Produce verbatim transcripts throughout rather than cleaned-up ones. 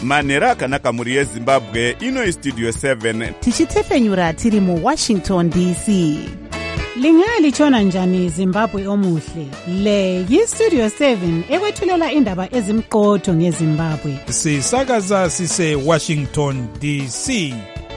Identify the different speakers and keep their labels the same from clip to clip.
Speaker 1: manhero akanaka muri yezimbabwe. Ino istudio seven
Speaker 2: tichitefenyura tiri mu Washington D C.
Speaker 3: Lingalitshona njani Zimbabwe omuhle? Le yistudio seven ekwethulela indaba ezimqotho ngeZimbabwe.
Speaker 4: Sisakaza sise Washington D C.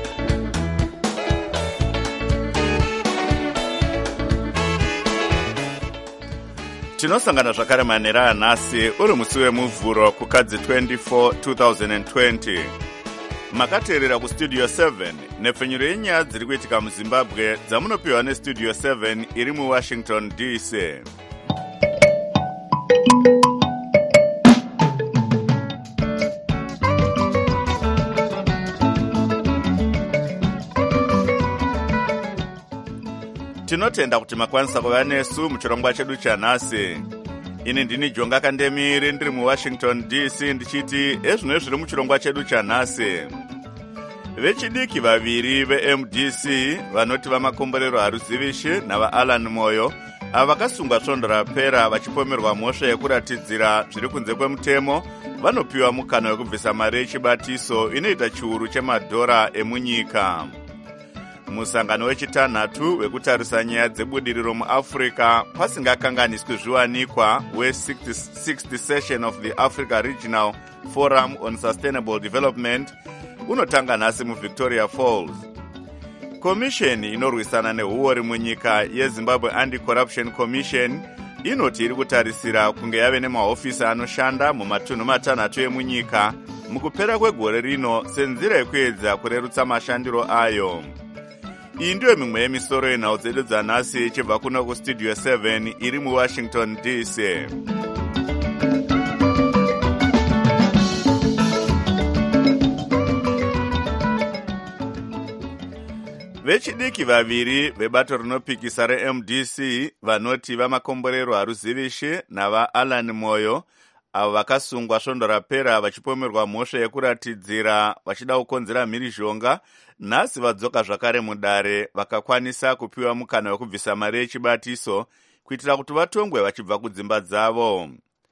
Speaker 1: tinosangana zvakare manhero anhasi uri musi wemuvhuro kukadzi twenty-four twenty twenty. Makateerera kustudio seven nepfenyuro yenyaya dziri kuitika muZimbabwe dzamunopiwa nestudio seven iri muWashington D C. Tinotenda kuti makwanisa kuva nesu muchirongwa chedu chanhasi. Ini ndini Jonga Kandemiri ndiri muWashington D C ndichiti ezvino zviri muchirongwa chedu chanhasi. Vechidiki vaviri ve-M D C vanoti vamakomborero haruzivishi nava-Alan Moyo ava vakasungwa svondo rapera vachipomerwa mhosva yekuratidzira zviri kunze kwemutemo vanopiwa mukana wekubvisa mari yechibatiso inoita chiuru chemadhora emunyika. Musangano wechitanhatu wekutarisa nyaya dzebudiriro muAfrica pasingakanganiswi zviwanikwa we-sixtieth session of the Africa Regional Forum on Sustainable Development unotanga nhasi muVictoria Falls. Komisheni inorwisana nehuori munyika yeZimbabwe Anti-Corruption Commission inoti iri kutarisira kunge yave nemahofisi anoshanda mumatunhu matanhatu emunyika mukupera kwegore rino senzira yekuedza kurerutsa mashandiro ayo. Iyi ndiyo mimwe yemisoro yenhau dzedu dzanhasi ichibva kuno kustudio seven iri muWashington D C. Vechidiki vaviri vebato rinopikisa re-M D C vanoti vamakomborero haruzivishi nava-Alan Moyo avo vakasungwa svondo rapera vachipomerwa mhosva yekuratidzira vachida kukonzera mhirizhonga nhasi vadzoka zvakare mudare vakakwanisa kupiwa mukana wekubvisa mari yechibatiso kuitira kuti vatongwe vachibva kudzimba dzavo.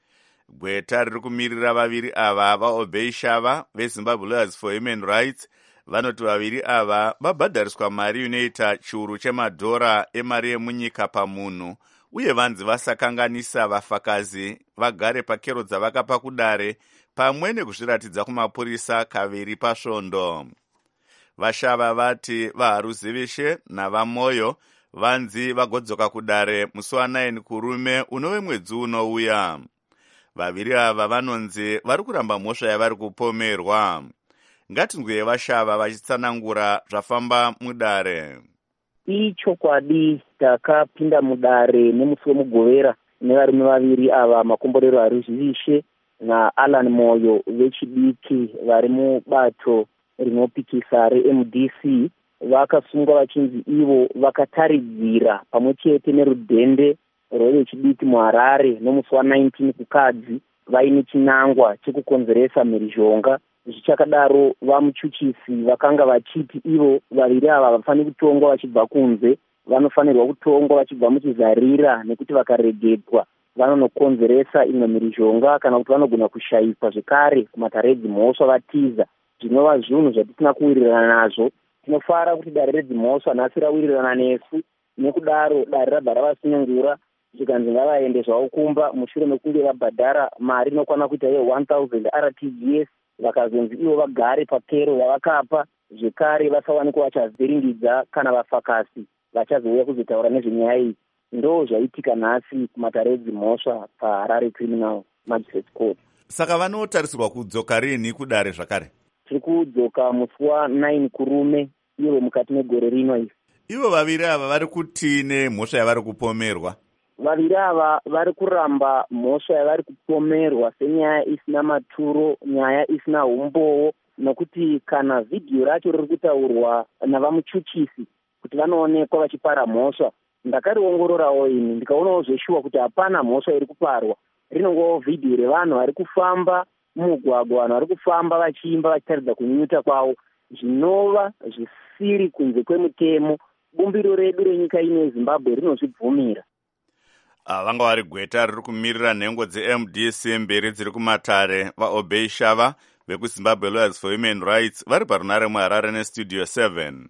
Speaker 1: Gweta riri kumirira vaviri ava vaObey Shava veZimbabwe Lawyers for Human Rights vanoti vaviri ava vabhadhariswa mari inoita chiuru chemadhora emari yemunyika pamunhu uye vanzi vasakanganisa vafakazi vagare pakero dzavakapa kudare pamwe nekuzviratidza kumapurisa kaviri pasvondo. Vashava vati vaharuzivishe navamoyo vanzi vagodzoka kudare musi wa9 kurume unove mwedzi unouya. Vaviri ava vanonzi vari kuramba mhosva yavari kupomerwa. Ngatinzwe Vashava vachitsanangura zvafamba mudare.
Speaker 5: Ichokwadi takapinda mudare nemusi wemugovera nevarume vaviri ava makomborero haruzivishe naAlan Moyo vechidiki vari mubato rinopikisa re-M D C vakasungwa vachinzi ivo vakataridzira pamwe chete nerudhende rwevechidiki muHarare nomusi wa19 kukadzi vaine chinangwa chekukonzeresa mhirizhonga. Zvichakadaro vamuchuchisi vakanga vachiti ivo vaviri ava vafaniri kutongwa vachibva kunze, vanofanirwa kutongwa vachibva muchizarira nekuti vakaregedzwa vanonokonzeresa imwe mhirizhonga kana kuti vanogona kushayikwa zvekare kumatare edzimhosva vatiza. Zvinova zvinhu zvatisina kuwirirana nazvo. Tinofara kuti dare redzimhosva nhasi rawirirana nesu, nekudaro dare rabva ravasunungura zvikanzi ngavaende zvavo kumba mushure mekunge vabhadhara mari inokwana kuita ye-one thousand R T G S vakazonzi ivo vagare pakero yavakapa zvekare vasawanikwa vachazviringidza kana vafakasi vachazouya kuzotaura nezvenyaya iyi. Ndo zvaitika nhasi kumatare edzimhosva paHarare Criminal Magistrate Court.
Speaker 1: Saka vanotarisirwa kudzoka rini kudare zvakare?
Speaker 5: Tiri kudzoka musi wa9 kurume ivo mukati megore rino iri.
Speaker 1: Ivo vaviri ava vari kuti nemhosva yavari kupomerwa?
Speaker 5: Vaviri ava vari kuramba mhosva yavari kupomerwa senyaya isina maturo, nyaya isina umbowo, nokuti kana vhidhiyo racho riri kutaurwa navamuchuchisi kuti vanoonekwa vachipara mhosva, ndakariongororawo ini ndikaonawo zveshuwa kuti hapana mhosva iri kuparwa. Rinongowo vhidhiyo revanhu vari kufamba mumugwagwa, vanhu vari kufamba vachiimba vachitaridza kunyunyuta kwavo, zvinova zvisiri kunze kwemutemo. Bumbiro redu renyika ino yeZimbabwe rinozvibvumira.
Speaker 1: Vanga vari gweta riri kumirira nhengo dze-M D C mberi dziri kumatare vaObey Shava vekuzimbabwe lawyers for human rights vari parunare muharare nestudio seven.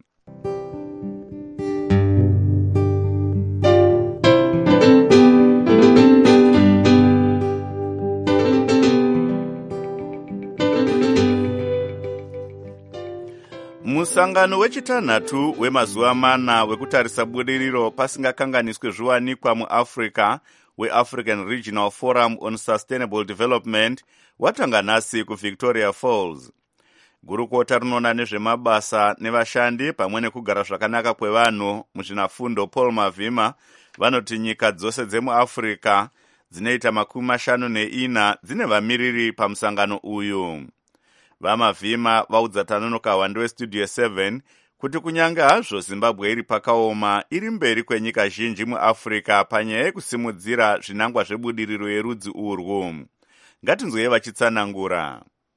Speaker 1: Musangano wechitanhatu wemazuva mana wekutarisa budiriro pasingakanganiswe zviwanikwa muAfrica weAfrican Regional Forum on Sustainable Development watanga nhasi kuVictoria Falls. Gurukota rinoona nezvemabasa nevashandi pamwe nekugara zvakanaka kwevanhu muzvinafundo Paul Mavhima vanoti nyika dzose dzemuAfrica dzinoita makumi mashanu neina dzine vamiriri pamusangano uyu. VaMavhima vaudza Tanonoka Wande weStudio seven kuti kunyange hazvo Zimbabwe iri pakaoma iri mberi kwenyika zhinji muAfrica panyaya yekusimudzira zvinangwa zvebudiriro yerudzi urwu. Ngatinzwei vachitsanangura.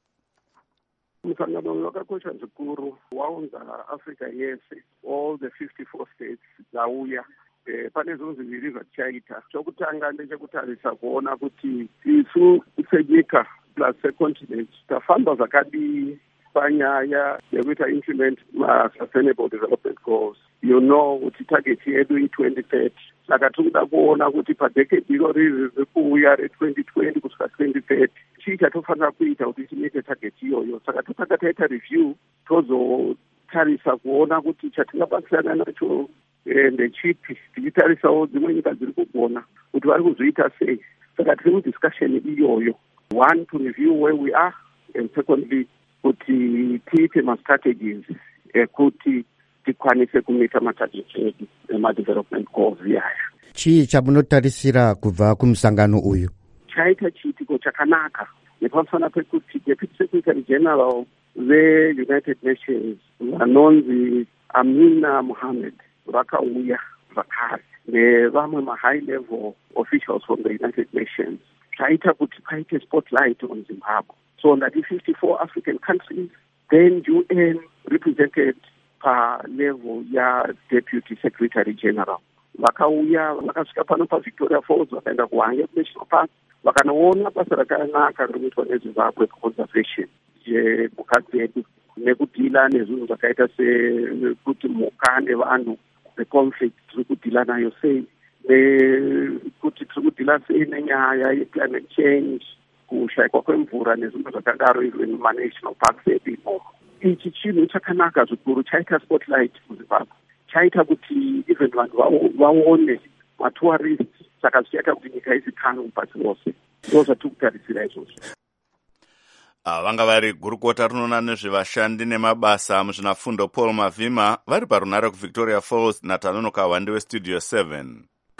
Speaker 6: Musangano wakakosha zvikuru waunza Africa yese, all the fifty-four states dzauya. E, pane zvinhu zviviri zvatichaita. Chokutanga ndechekutarisa kuona kuti isu senyika plus secontinent tafamba zvakadii panyaya yekuita implement ma-sustainable development goals. You know kuti target yedu i-twenty thirty. Saka tinoda kuona kuti padecade iro riri riri kuuya re-twenty twenty kusvika twenty thirty chii chatofanira kuita kuti timete target iyoyo. Saka totanga taita review tozotarisa kuona kuti chatingabatsirana nacho ndechipi, tichitarisawo dzimwe nyika dziri kugona kuti vari kuzviita sei. Saka tiri mudiscussion iyoyo. One, to review where we are, and secondly, kuti tiite ma-strategies ekuti tikwanise kumita matarget edu ema-development goals yaya.
Speaker 7: Chii chamunotarisira kubva kumusangano uyu?
Speaker 6: Chaita chiitiko chakanaka nepamusana pekuti Deputy Secretary General ve-United Nations vanonzi Amina Mohammed vakauya zvakare nevamwe ma-high level officials from the United Nations. Chaita kuti paite spotlight on Zimbabwe. So that the fifty-four African countries, then U N represented pa level ya Deputy Secretary General. Vakauya vakasvika pano paVictoria Falls vakaenda kuHwange National Park vakanoona basa rakanaka rinoitwa neZimbabwe conservation yemhuka dzedu nekudhila nezvinhu zvakaita sekuti mhuka nevanhu neconflict tiri kudhila nayo sei, nekuti tiri kudhila sei nenyaya yeclimate change, kushayikwa kwemvura nezvinhu zvakadaro izvo muma-national parks edu imomo. Ichi chinhu chakanaka zvikuru, chaita spotlight muZimbabwe, chaita kuti even vanhu vaone matourist, saka zvichaita kuti nyika izikanwe pasi rose. Ndo zvatiri kutarisira izvozvo.
Speaker 1: Vanga vari gurukota rinoona nezvevashandi nemabasa muzvinafundo Paul Mavhima vari parunare kuVictoria Falls naTanonoka Wande weStudio seven.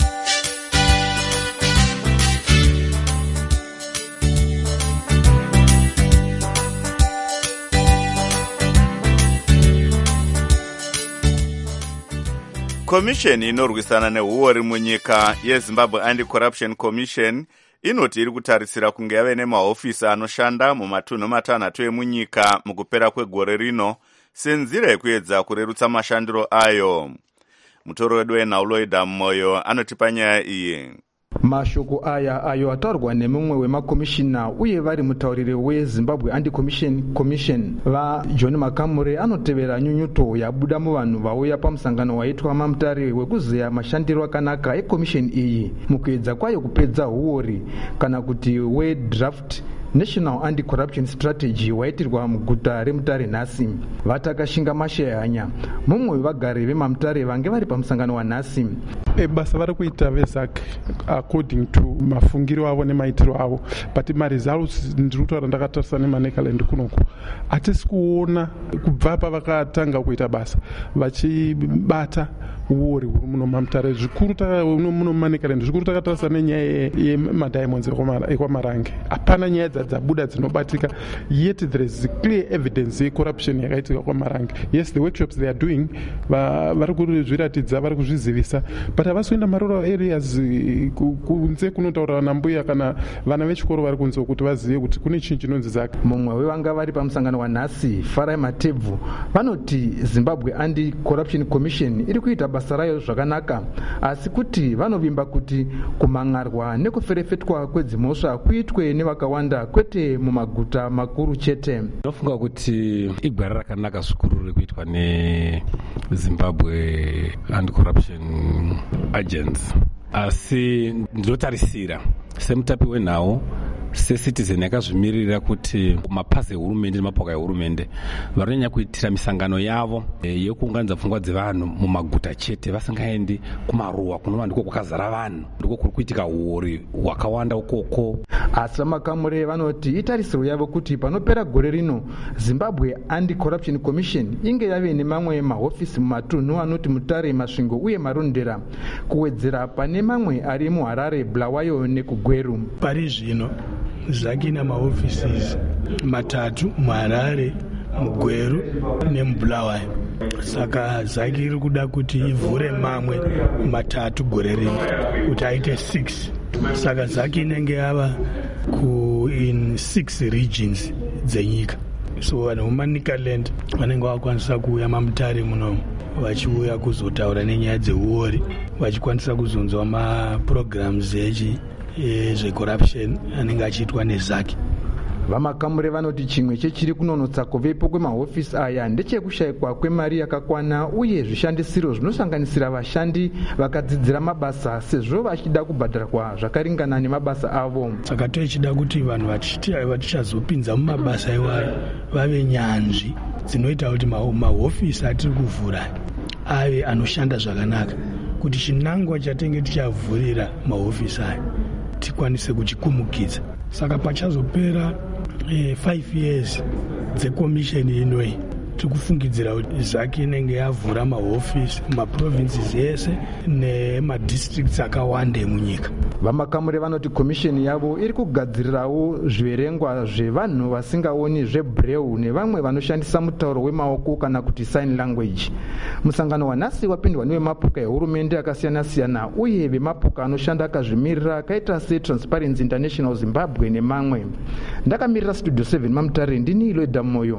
Speaker 1: Komisheni inorwisana nehuori munyika yeZimbabwe Anti-Corruption Commission inoti iri kutarisira kunge yave nemahofisi anoshanda mumatunhu matanhatu emunyika mukupera kwegore rino senzira yekuedza kurerutsa mashandiro ayo. Mutoro wedu weNauloida Moyo anotipa nyaya iyi.
Speaker 8: Mashoko aya ayo ataurwa nemumwe wemakomishina uye vari mutauriri weZimbabwe Anti-Corruption Commission vaJohn Makamure anotevera nyunyuto yabuda muvanhu vauya pamusangano waitwa mamutare wekuzeya mashandiro akanaka ekomisheni iyi mukuedza kwayo kupedza huori kana kuti we-draft National Anti-Corruption Strategy waitirwa muguta remutare nhasi. Vatakashinga mashayanya mumwe wevagari vemamutare vange vari pamusangano wanhasi.
Speaker 9: Basa vari kuita veZAC according to mafungiro avo nemaitiro avo, but maresults ndiri kutaura ndakatarisa nemanekaland kunoku hatisi kuona kubva pavakatanga kuita basa vachibata uori huri muno mamutare zvikuru muno manekaland. Zvikuru takatarisa nenyaya yemadiamonds ekwamarange, hapana nyaya dzabuda dzinobatika, yet there is clear evidence yecorruption yakaitika kwamarange. Yes, the workshops they are doing vari kuzviratidza, vari kuzvizivisa, but but havasoenda marural areas kunze kunotaura vana mbuya kana vana vechikoro vari kunze kuti vazive kuti kune chinhu chinonzi zaka.
Speaker 8: Mumwe wevanga vari pamusangano wanhasi, Farai Matebvu, vanoti Zimbabwe Anti-Corruption Commission iri kuita basa rayo zvakanaka, asi kuti vanovimba kuti kumangarwa nekuferefetwa kwedzimhosva kuitwe nevakawanda kwete mumaguta makuru chete.
Speaker 10: Ndofunga kuti igwara rakanaka zvikuru rekuitwa neZimbabwe Anti-Corruption Agents, asi ndinotarisira semutapi wenhau secitizen yakazvimirira kuti mapazi ehurumende nemapoka ehurumende vanonyanya kuitira misangano yavo yekuunganidza pfungwa dzevanhu mumaguta chete vasingaendi kumaruwa kunova ndiko kwakazara vanhu, ndiko kuri kuitika uori hwakawanda ukoko.
Speaker 8: Asi vamakamuri vanoti itarisiro yavo kuti panopera gore rino Zimbabwe Anti-Corruption Commission inge yave nemamwe mahofisi mumatunhu anoti Mutare, Masvingo uye Marondera, kuwedzera pane mamwe ari muHarare, Bulawayo nekugweru.
Speaker 11: Pari zvino Zaki ina maoffices matatu muHarare, mugweru nemubulawayo. Saka Zaki iri kuda kuti ivhure mamwe matatu gore rino kuti aite six. Saka Zaki inenge yava ku in six regions dzenyika. So vanhu muManicaland vanenge vakwanisa kuuya maMutare muno vachiuya kuzotaura nenyaya dzeuori, vachikwanisa kuzonzwa maprograms echi zvecorruption anenge achiitwa neZaki.
Speaker 8: Vamakamuri vanoti chimwe chechiri kunonotsa kuvepo kwemahofisi aya ndechekushayikwa kwemari yakakwana uye zvishandisiro zvinosanganisira vashandi vakadzidzira mabasa sezvo vachida kubhadharwa zvakaringana nemabasa avo.
Speaker 11: Saka tochida kuti vanhu vatichazopinza mumabasa iwayo vave nyanzvi dzinoita kuti mahofisi atiri kuvhura ave anoshanda zvakanaka, kuti chinangwa chatenge tichavhurira mahofisi aya tikwanise kuchikumukidza. Saka pachazopera eh, five years dzekomisheni inoyi tikufungidzira kuti Zaki inenge yavhura mahofisi mumaprovinces ese nemadistricts akawanda emunyika.
Speaker 8: Vamakamuri vanoti komisheni yavo iri kugadzirirawo zviverengwa zvevanhu vasingaoni zvebreu nevamwe vanoshandisa mutauro wemaoko kana kuti sign language. Musangano wanhasi wapindwa nevemapoka ehurumende akasiyana-siyana uye vemapoka anoshanda akazvimirira akaita seTransparency International Zimbabwe nemamwe. Ndakamirira Studio seven maMutare, ndini Iloida Moyo.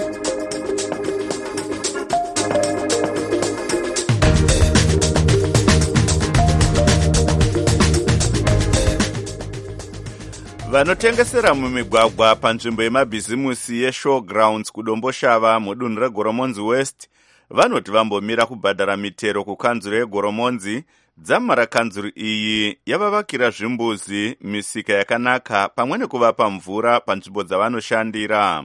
Speaker 1: Vanotengesera mumigwagwa panzvimbo yemabhizimusi yeShowgrounds kudomboshava mudunhu reGoromonzi West vanoti vambomira kubhadhara mitero kukanzuro yeGoromonzi. Dzamara kanzuro iyi yavavakira zvimbuzi, misika yakanaka pamwe nekuvapa mvura panzvimbo dzavanoshandira.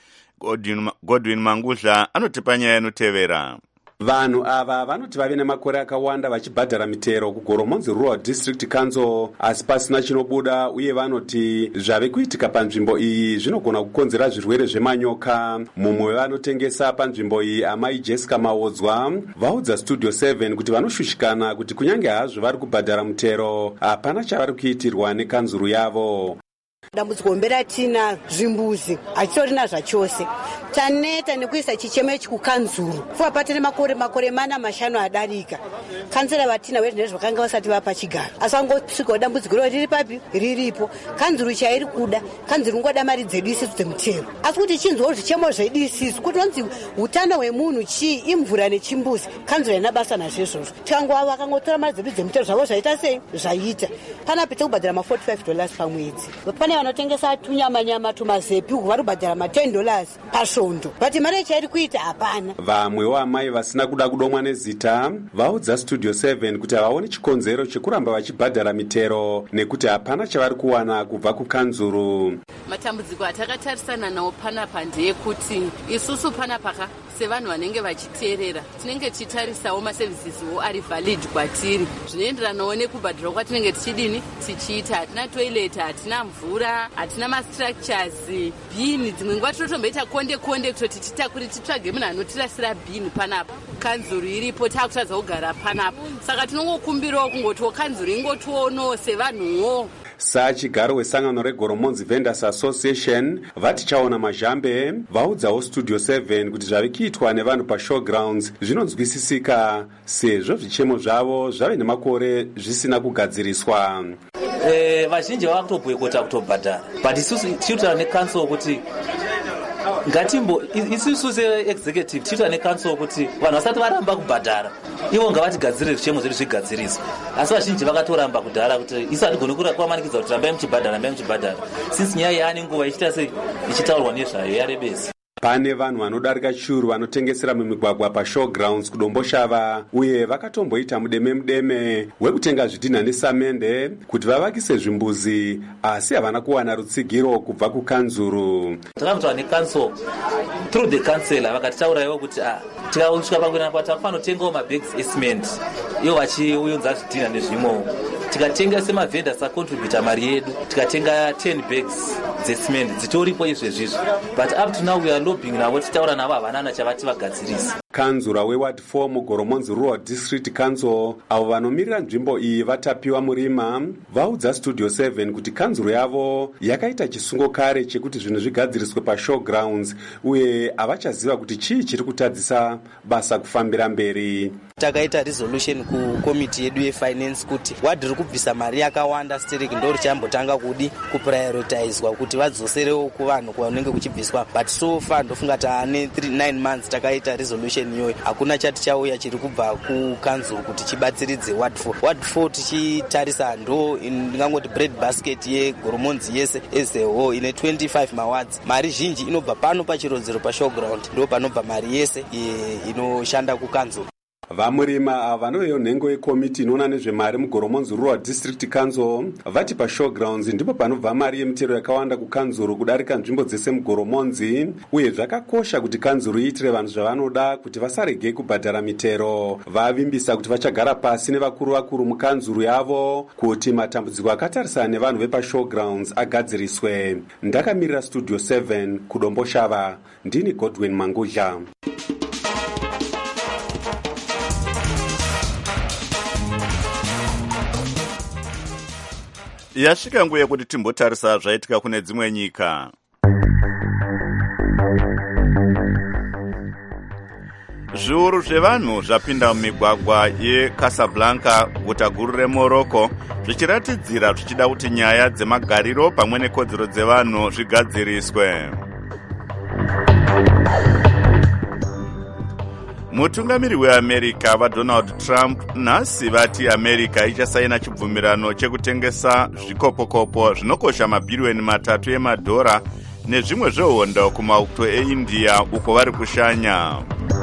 Speaker 1: Godwin Mangudla anotipa nyaya inotevera.
Speaker 12: Vanhu ava vanoti vave nemakore akawanda vachibhadhara mitero kuGoromonzi Rural District Council asi pasina chinobuda, uye vanoti zvave kuitika panzvimbo iyi zvinogona kukonzera zvirwere zvemanyoka. Mumwe wevanotengesa panzvimbo iyi, amai Jessica Mawodzwa, vaudza Studio seven kuti vanoshushikana kuti kunyange hazvo vari kubhadhara mitero hapana chavari kuitirwa nekanzuru yavo.
Speaker 13: Dambudziko mbera tina zvimbuzi achitorina zvachose taneta nekuisa chicheme chikukanzuru fuwa patene makore makore mana mashanu adarika kanzera vatina wezvinhu zvakanga vasati vapa chigaro asi vangosvika dambudziko riri papi riripo kanzuru chairi kuda kanzuru ngoda mari dzedu isisu dzemutero asi kuti chinzwawo zvichemo zvedu isisu kuti vanzi utano hwemunhu chii imvura nechimbuzi kanzuru ina basa nazvo izvozvo tikangova vakangotora mari dzedu dzemutero zvavo zvaita sei zvaita pana pete kubhadhara ma forty-five dollars pamwedzi pane vanotengesa tunyamanyama tumazepi vari kubhadhara ma ten dollars pasvondo but mari chairi kuita hapana.
Speaker 12: Vamwewo amai vasina kuda kudomwa nezita vaudza Studio seven kuti havaoni chikonzero chekuramba vachibhadhara mitero nekuti hapana chavari kuwana kubva kukanzuru.
Speaker 14: Matambudziko atakatarisana nawo panapa ndeyekuti isusu panapaka sevanhu vanenge vachiteerera tinenge tichitarisawo maservisesiwo ari valid kwatiri zvinoenderanawo nekubhadhara kwatinenge tichidini tichiita. Hatina toilet, hatina mvura, hatina mastructures, bhini dzimwe nguva tinotomboita konde konde kutoti titakuri titsvage munhu anotirasira bhini panapa. Kanzuru iripo taakutadza kugara panapa, saka tinongokumbirawo kungotiwo kanzuru ingotionowo sevanhuwo.
Speaker 12: Sachigaro wesangano regoromonzi Vendors Association vati chaona mazhambe vaudzawo Studio seven kuti zvave kuitwa nevanhu pashowgrounds zvinonzwisisika sezvo zvichemo zvavo zvave nemakore zvisina kugadziriswa.
Speaker 15: Eh, vazhinji vava kutobhoikota kutobhadhara, but isusu tichitaura necouncil kuti ngatimbo isusu seexecutive tichitaura necouncil kuti vanhu vasati varamba kubhadhara ivo ngavatigadzirire zvichemo zvedu zvigadziriswa, asi vazhinji vakatoramba kudhara kuti isu hatigoni kumanikidza kuti rambai muchibhadhara rambai muchibhadhara since nyaya yaane nguva ichita sei ichitaurwa nezvayo yarebesa.
Speaker 12: Pane vanhu vanodarika churu vanotengesera mumigwagwa pashowgrounds kudomboshava uye vakatomboita mudeme mudeme wekutenga zvidhina nesamende kuti vavakise zvimbuzi, asi havana kuwana rutsigiro kubva kukanzuru.
Speaker 15: Takabvunzwa necouncil through the councillor vakatitaurawo kuti ah tikasvika pakuenda pa takufana kutengawo mabags escement ivo vachiunza zvidhina nezvimwewo, tikatenga semavhendors acontributa mari yedu tikatenga ten bags dzecement dzitoripo izvezvizvi, but up to now we are lobbying navo tichitaura navo havanana chavati vagadzirisa.
Speaker 12: Kanzura weward four mugoromonzi rural district council avo vanomirira nzvimbo iyi vatapiwa murima vaudza Studio seven kuti kanzuro yavo yakaita chisungo kare chekuti zvinhu zvigadziriswe pashowgrounds uye havachaziva kuti chii chiri kutadzisa basa kufambira mberi.
Speaker 16: Takaita resolution kukomiti yedu yefinance kuti wadhi riri kubvisa mari yakawanda stereki ndo richambotanga kudi kuprioritizwa kuti vadzoserewo kuvanhu kwanenge kuchibviswa, but so far ndofunga taane nine months takaita resolution iyoyo hakuna chati chauya chiri kubva kukanzuru kuti chibatsiridze ward four. Ward four tichitarisa ndo ndingangoti bread basket yegoromonzi yese as a whole ine twenty-five mawards. Mari zhinji inobva pano pachirodzero pashowground ndo panobva mari yese inoshanda kukanzuru.
Speaker 12: Vamurima ava vanovewo nhengo yekomiti inoona nezvemari mugoromonzi rural district council vati pashowgrounds ndipo panobva mari yemitero yakawanda kukanzuru kudarika nzvimbo dzese mugoromonzi, uye zvakakosha kuti kanzuru iitire vanhu zvavanoda kuti vasarege kubhadhara mitero. Vavimbisa kuti vachagara pasi nevakuru vakuru mukanzuru yavo kuti matambudziko akatarisana nevanhu vepashowgrounds agadziriswe. Ndakamirira Studio seven kudomboshava, ndini Godwin Mangudla.
Speaker 1: Yasvika nguva yekuti timbotarisa zvaitika kune dzimwe nyika. Zviuru zvevanhu zvapinda mumigwagwa yeCasablanca, guta guru reMorocco, zvichiratidzira zvichida kuti nyaya dzemagariro pamwe nekodzero dzevanhu zvigadziriswe. Mutungamiri weAmerica vaDonald Trump nhasi vati America ichasaina chibvumirano chekutengesa zvikopokopo zvinokosha mabhiriyoni matatu emadhora nezvimwe zvehondo kumauto eIndia uko vari kushanya.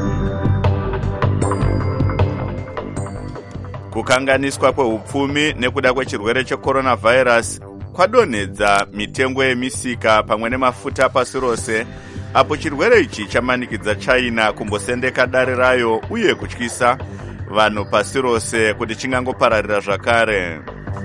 Speaker 1: Kukanganiswa kwehupfumi nekuda kwechirwere checoronavirus kwadonhedza mitengo yemisika pamwe nemafuta pasi rose, apo chirwere ichi chamanikidza China kumbosendeka dare rayo uye kutyisa vanhu pasi rose kuti chingangopararira zvakare.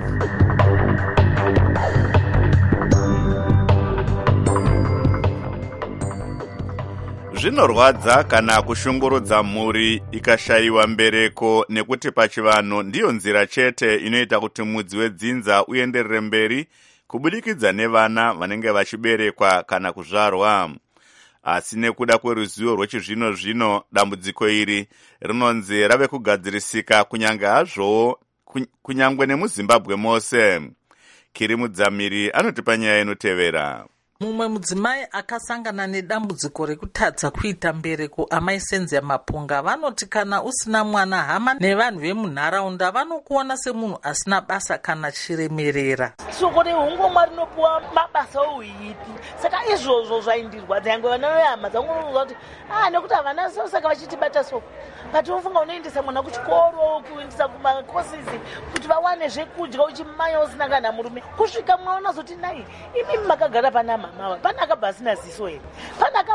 Speaker 1: Zvinorwadza kana kushungurudza mhuri ikashayiwa mbereko, nekuti pachivanhu ndiyo nzira chete inoita kuti mudzi wedzinza uenderere mberi kubudikidza nevana vanenge vachiberekwa kana kuzvarwa. Asi nekuda kweruzivo rwechizvino zvino, dambudziko iri rinonzi rave kugadzirisika kunyange hazvo kunyangwe nemuZimbabwe mose. Kiri Mudzamiri anotipa nyaya inotevera.
Speaker 17: Mumwe mudzimai akasangana nedambudziko rekutadza kuita mbereko, amai Senzia Mapunga, vanoti kana usina mwana, hama nevanhu vemunharaunda vanokuona semunhu asina basa kana chiremerera.
Speaker 18: Shoko rehungomwa rinopuwa mabasa ouipi, saka izvozvo zvaindirwadza. Yange vana vehama dzangu vanozwa kuti ah, nekuti havana so, saka vachitibata soko. But unofunga unoendesa mwana kuchikoro, kuendesa kumakosizi kuti vawane zvekudya uchimanya usina kana murume. Kusvika mwaona zoti nai imi makagara pana mama, pana akabva asina ziso here, pana akabva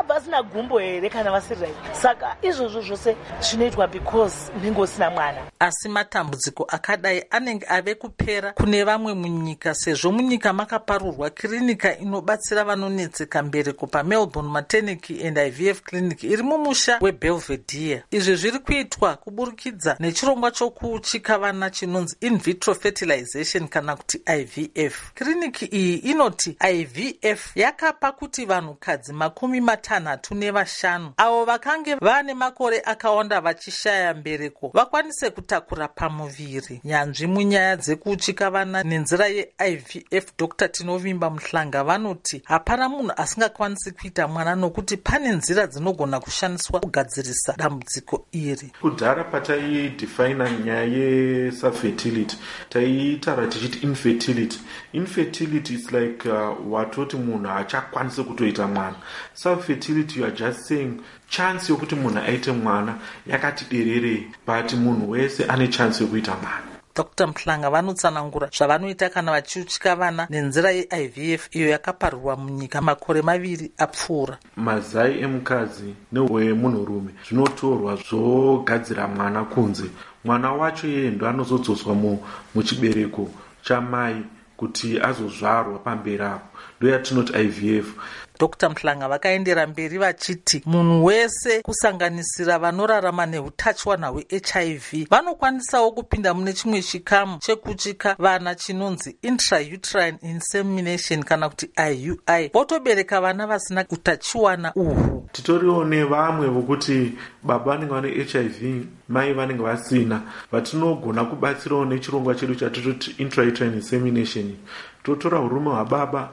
Speaker 18: vasina gumbo here kana vasiri right. Saka izvozvo zvose zvinoitwa because unenge usina mwana.
Speaker 17: Asi matambudziko akadai anenge ave kupera kune vamwe munyika, sezvo munyika makaparurwa kirinika inobatsira vanonetseka mbereko paMelbourne Maternity and I V F Clinic iri mumusha weBelvedere. Izvi zviri kuitwa kuburikidza nechirongwa chokuchika vana chinonzi in vitro fertilization kana kuti I V F. Kiriniki iyi inoti I V F yakapa kuti vanhukadzi makumi matanhatu nevashanu avo vakange vane makore akawanda vachishaya mbereko vakwanise kutakura pamuviri. Nyanzvi munyaya dzekuchika vana nenzira ye-I V F Doctor Tinovimba Muhlanga vanoti hapana munhu asingakwanisi kuita mwana nokuti pane nzira dzinogona kushandiswa kugadzirisa dambudziko iri.
Speaker 19: Kudhara pataidefaina nyaya yefertility taiitaura tichiti infertility. Infertility is like uh, watoti munhu haachakwanisi kutoita mwana. Self-fertility you are just saying chance yokuti munhu aite mwana yakati dererei, but munhu wese ane chance yokuita mwana.
Speaker 17: Doctor Mhlanga vanotsanangura zvavanoita kana vachiuchika vana nenzira ye-I V F iyo yakaparurwa munyika makore maviri apfuura.
Speaker 19: Mazai emukadzi newemunhurume zvinotorwa zvogadzira mwana kunze. Mwana wacho yeye ndo anozodzoswa mu, muchibereko chamai kuti azozvarwa pamberi apo. Ndo yatinoti I V F.
Speaker 17: Doctor Mhlanga vakaendera mberi vachiti munhu wese kusanganisira vanorarama neutachiwana hwe-H I V vanokwanisawo kupinda mune chimwe chikamu chekuchika vana chinonzi intrauterine insemination kana kuti I U I votobereka vana vasina utachiwana uhwu.
Speaker 19: Titoriwo nevamwe vokuti baba vanenge vane H I V, mai vanenge vasina, vatinogona kubatsirawo nechirongwa chedu chatitoti intrauterine insemination. Totora urume hwababa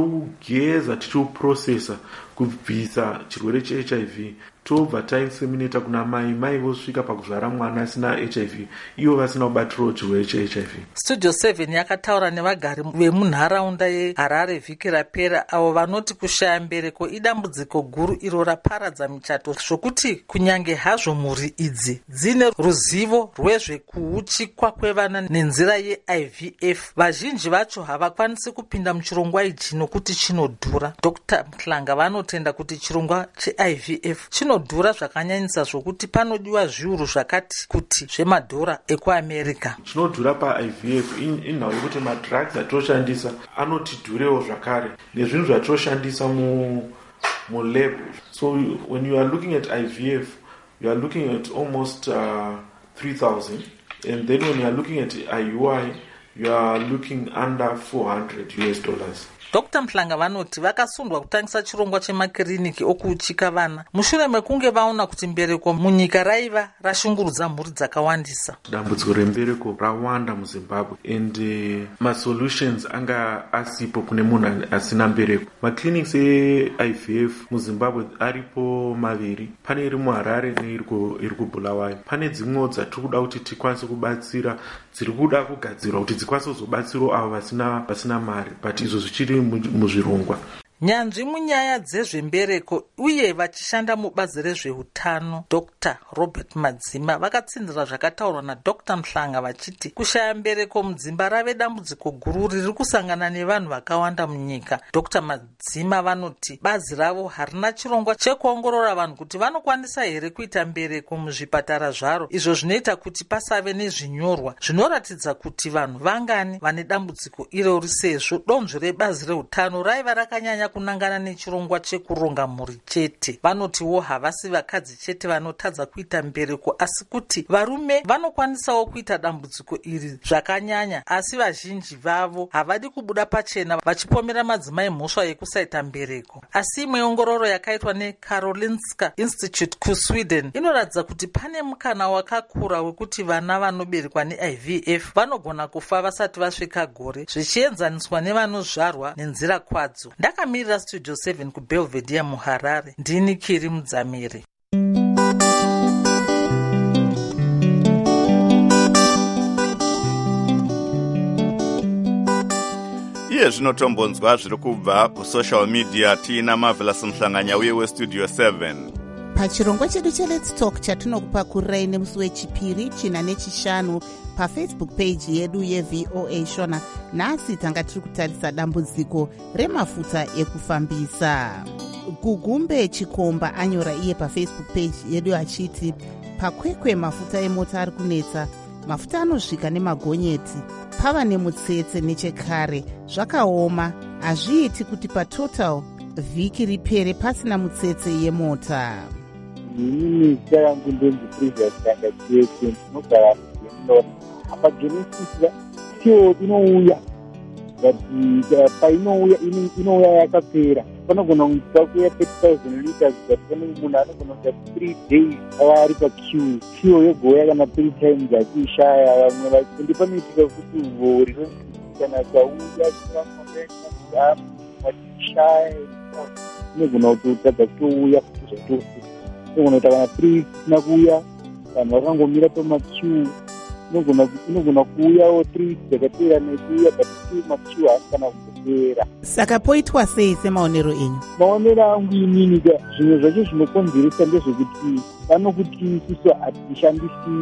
Speaker 19: tougeza tichiuprocessa kubvisa chirwere che-H I V, tobva tainseminata kuna mai, mai vosvika pakuzvara mwana asina H I V, ivo vasina kubatirawo chirwere che-H I V.
Speaker 17: Studio seven yakataura nevagari vemunharaunda yeHarare vhiki rapera avo vanoti kushaya mbereko idambudziko guru iro raparadza michato, zvokuti kunyange hazvo mhuri idzi dzine ruzivo rwezvekuuchikwa kwevana nenzira ye-I V F, vazhinji vacho havakwanisi kupinda muchirongwa ichi nokuti chinodhura. Doctor Mhlanga vanotenda kuti chirongwa che-I V F chinodhura zvakanyanyisa zvokuti panodiwa zviuru zvakati kuti zvemadhora ekuAmerica.
Speaker 19: Chinodhura pa-I V F inhau yekuti madrugs atoshandisa anotidhurewo zvakare nezvinhu zvatoshandisa mu mulab. So when you are looking at I V F you are looking at almost uh, three thousand, and then when you are looking at I U I you are looking under four hundred U S dollars.
Speaker 17: Doctor Mhlanga vanoti vakasundwa kutangisa chirongwa chemakiriniki okuchika vana mushure mekunge vaona kuti mbereko munyika raiva rashungurudza mhuri dzakawandisa.
Speaker 19: Dambudziko rembereko rawanda muZimbabwe and uh, masolutions anga asipo kune munhu asina mbereko. Maclinics e-I V F muZimbabwe aripo maviri, pane iri muHarare neiri kuBulawayo. Pane dzimwewo dzatiri kuda kuti tikwanise kubatsira, dziri kuda kugadzirwa kuti dzikwanise kuzobatsirawo avo vasina vasina mari, but izvo zvichiri muzvirongwa.
Speaker 17: Nyanzvi munyaya dzezvembereko uye vachishanda mubazi rezveutano Doctor Robert Madzima vakatsinzira zvakataurwa naDoctor Mhlanga vachiti kushaya mbereko mudzimba rave dambudziko guru riri kusangana nevanhu vakawanda munyika. Doctor Madzima vanoti bazi ravo harina chirongwa chekuongorora vanhu kuti vanokwanisa here kuita mbereko muzvipatara zvaro, izvo zvinoita kuti pasave nezvinyorwa zvinoratidza kuti vanhu vangani vane dambudziko irori, sezvo donzvo rebazi reutano raiva rakanyanya kunangana nechirongwa chekuronga mhuri chete. Vanotiwo havasi vakadzi chete vanotadza kuita mbereko, asi kuti varume vanokwanisawo kuita dambudziko iri zvakanyanya, asi vazhinji vavo havadi kubuda pachena vachipomera madzimai mhosva yekusaita mbereko. Asi imwe ongororo yakaitwa neKarolinska Institute kuSweden inoratidza kuti pane mukana wakakura wekuti vana vanoberekwa ne-I V F vanogona kufa vasati vasvika gore, zvichienzaniswa nevanozvarwa nenzira kwadzo. Ndakamirira Studio seven kuBelvedere muHarare, ndini Kiri Mudzamiri.
Speaker 1: iye zvinotombonzwa zviri kubva kusocial media. tiina Marvelous Mhlanganya uye weStudio seven.
Speaker 2: pachirongwa chedu cheLet's Talk chatinokupa kurai nemusi wechipiri china nechishanu pafacebook page yedu yeV O A Shona. Nhasi tanga tiri kutarisa dambudziko remafuta ekufambisa. Gugumbe Chikomba anyora iye pafacebook page yedu achiti pakwekwe mafuta emota ari kunetsa, mafuta anosvika nemagonyeti, pava nemutsetse nechekare, zvakaoma, hazviiti kuti patotal vhiki ripere pasina mutsetse yemota.
Speaker 20: Inini zita yangu ndenzi previous kanga chete ndinogara muGenesis. Apa Genesis sio inouya but painouya inouya yakapera. Panogona kuita kuya thirty thousand liters but pane munhu anogona kuita three days ava ari paqueue. Fuel yogoya kana three times achiishaya. Vamwe vachi panoitika kuti vhori kana chauya chinakomesa vachishaya inogona kuti utadza kutouya kuti zvatosi. Inogona kuita kana three weeks isina kuuya, vanhu vakangomira pamaqueue. Inogona kuuyawo three weeks dzakapera nekuuya but still maqueue haasi kana kutopera.
Speaker 2: Saka poitwa sei semaonero enyu?
Speaker 20: Maonero angu inini zvimwe zvacho zvinokonzeresa ndezvekuti panokuti isusu hatishandisi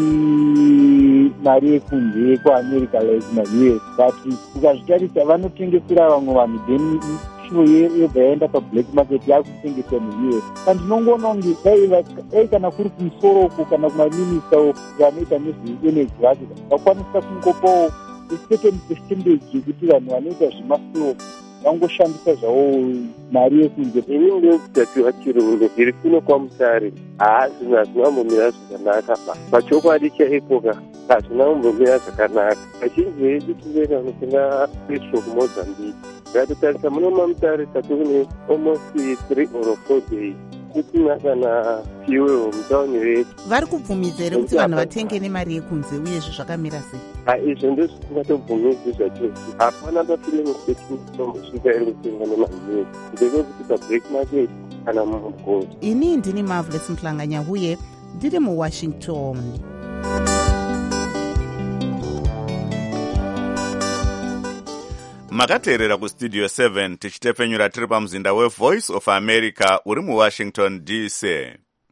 Speaker 20: mari yekunze kuAmerica like ma-U S but ukazvitarisa vanotengesera vamwe vanhu then fuel yobva yaenda pablack market yakutengeswa mu-U S. Pandinongoona kunge dai kana kuri kumusoro kana kumaminista vanoita nezveenergy vacho vakwanisa kungopawo certain percentage yekuti vanhu vanoita zvemafuel vangoshandisa zvavo mari yekunze.
Speaker 21: Ini ndokutatiwa chirungu zviri kuno kwaMutare haazvina hazvinambomira zvakanaka ba pachokwadi chaipoka hazvina kumbomira zvakanaka. Vazhinji vedu tinenge vanotenga petrol kuMozambique. Ngatitarisa muno maMutare tatine almost three or four days kusina kana fuel mutauni redu.
Speaker 2: Vari kubvumidza here kuti vanhu vatenge nemari yekunze uyezvo zvakamira sei?
Speaker 21: Izvo ndozvisingatobvumidzi zvacho. Hapana pafiling station inosvika iri kutenga nemari ndekuti pablack market kana mumugomo.
Speaker 2: Ini ndini Marvelous Mhlanganya uye ndiri muWashington.
Speaker 1: Makateerera kustudio seven tichitepfenyura tiri pamuzinda weVoice of America uri muWashington D C.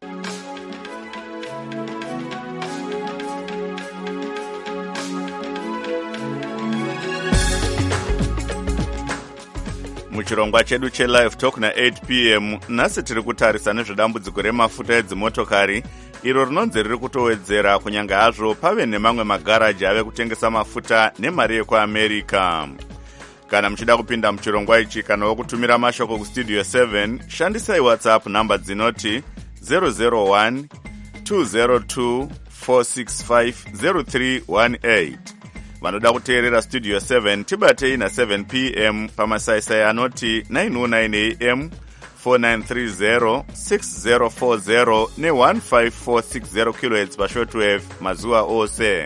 Speaker 1: Muchirongwa chedu cheLive Talk na-eight p m nhasi tiri kutarisa nezvedambudziko remafuta edzimotokari iro rinonzi riri kutowedzera kunyange hazvo pave nemamwe magaraji ave kutengesa mafuta nemari yekuAmerica. Kana muchida kupinda muchirongwa ichi kana wokutumira mashoko kustudio seven, shandisai WhatsApp namba dzinoti zero zero one two zero two four six five zero three one eight. Vanoda kuteerera studio seven tibatei na seven p m pamasaisai anoti nine oh nine a m four nine three zero six zero four zero ne one five four six zero kilohertz pashortwave mazuva ose.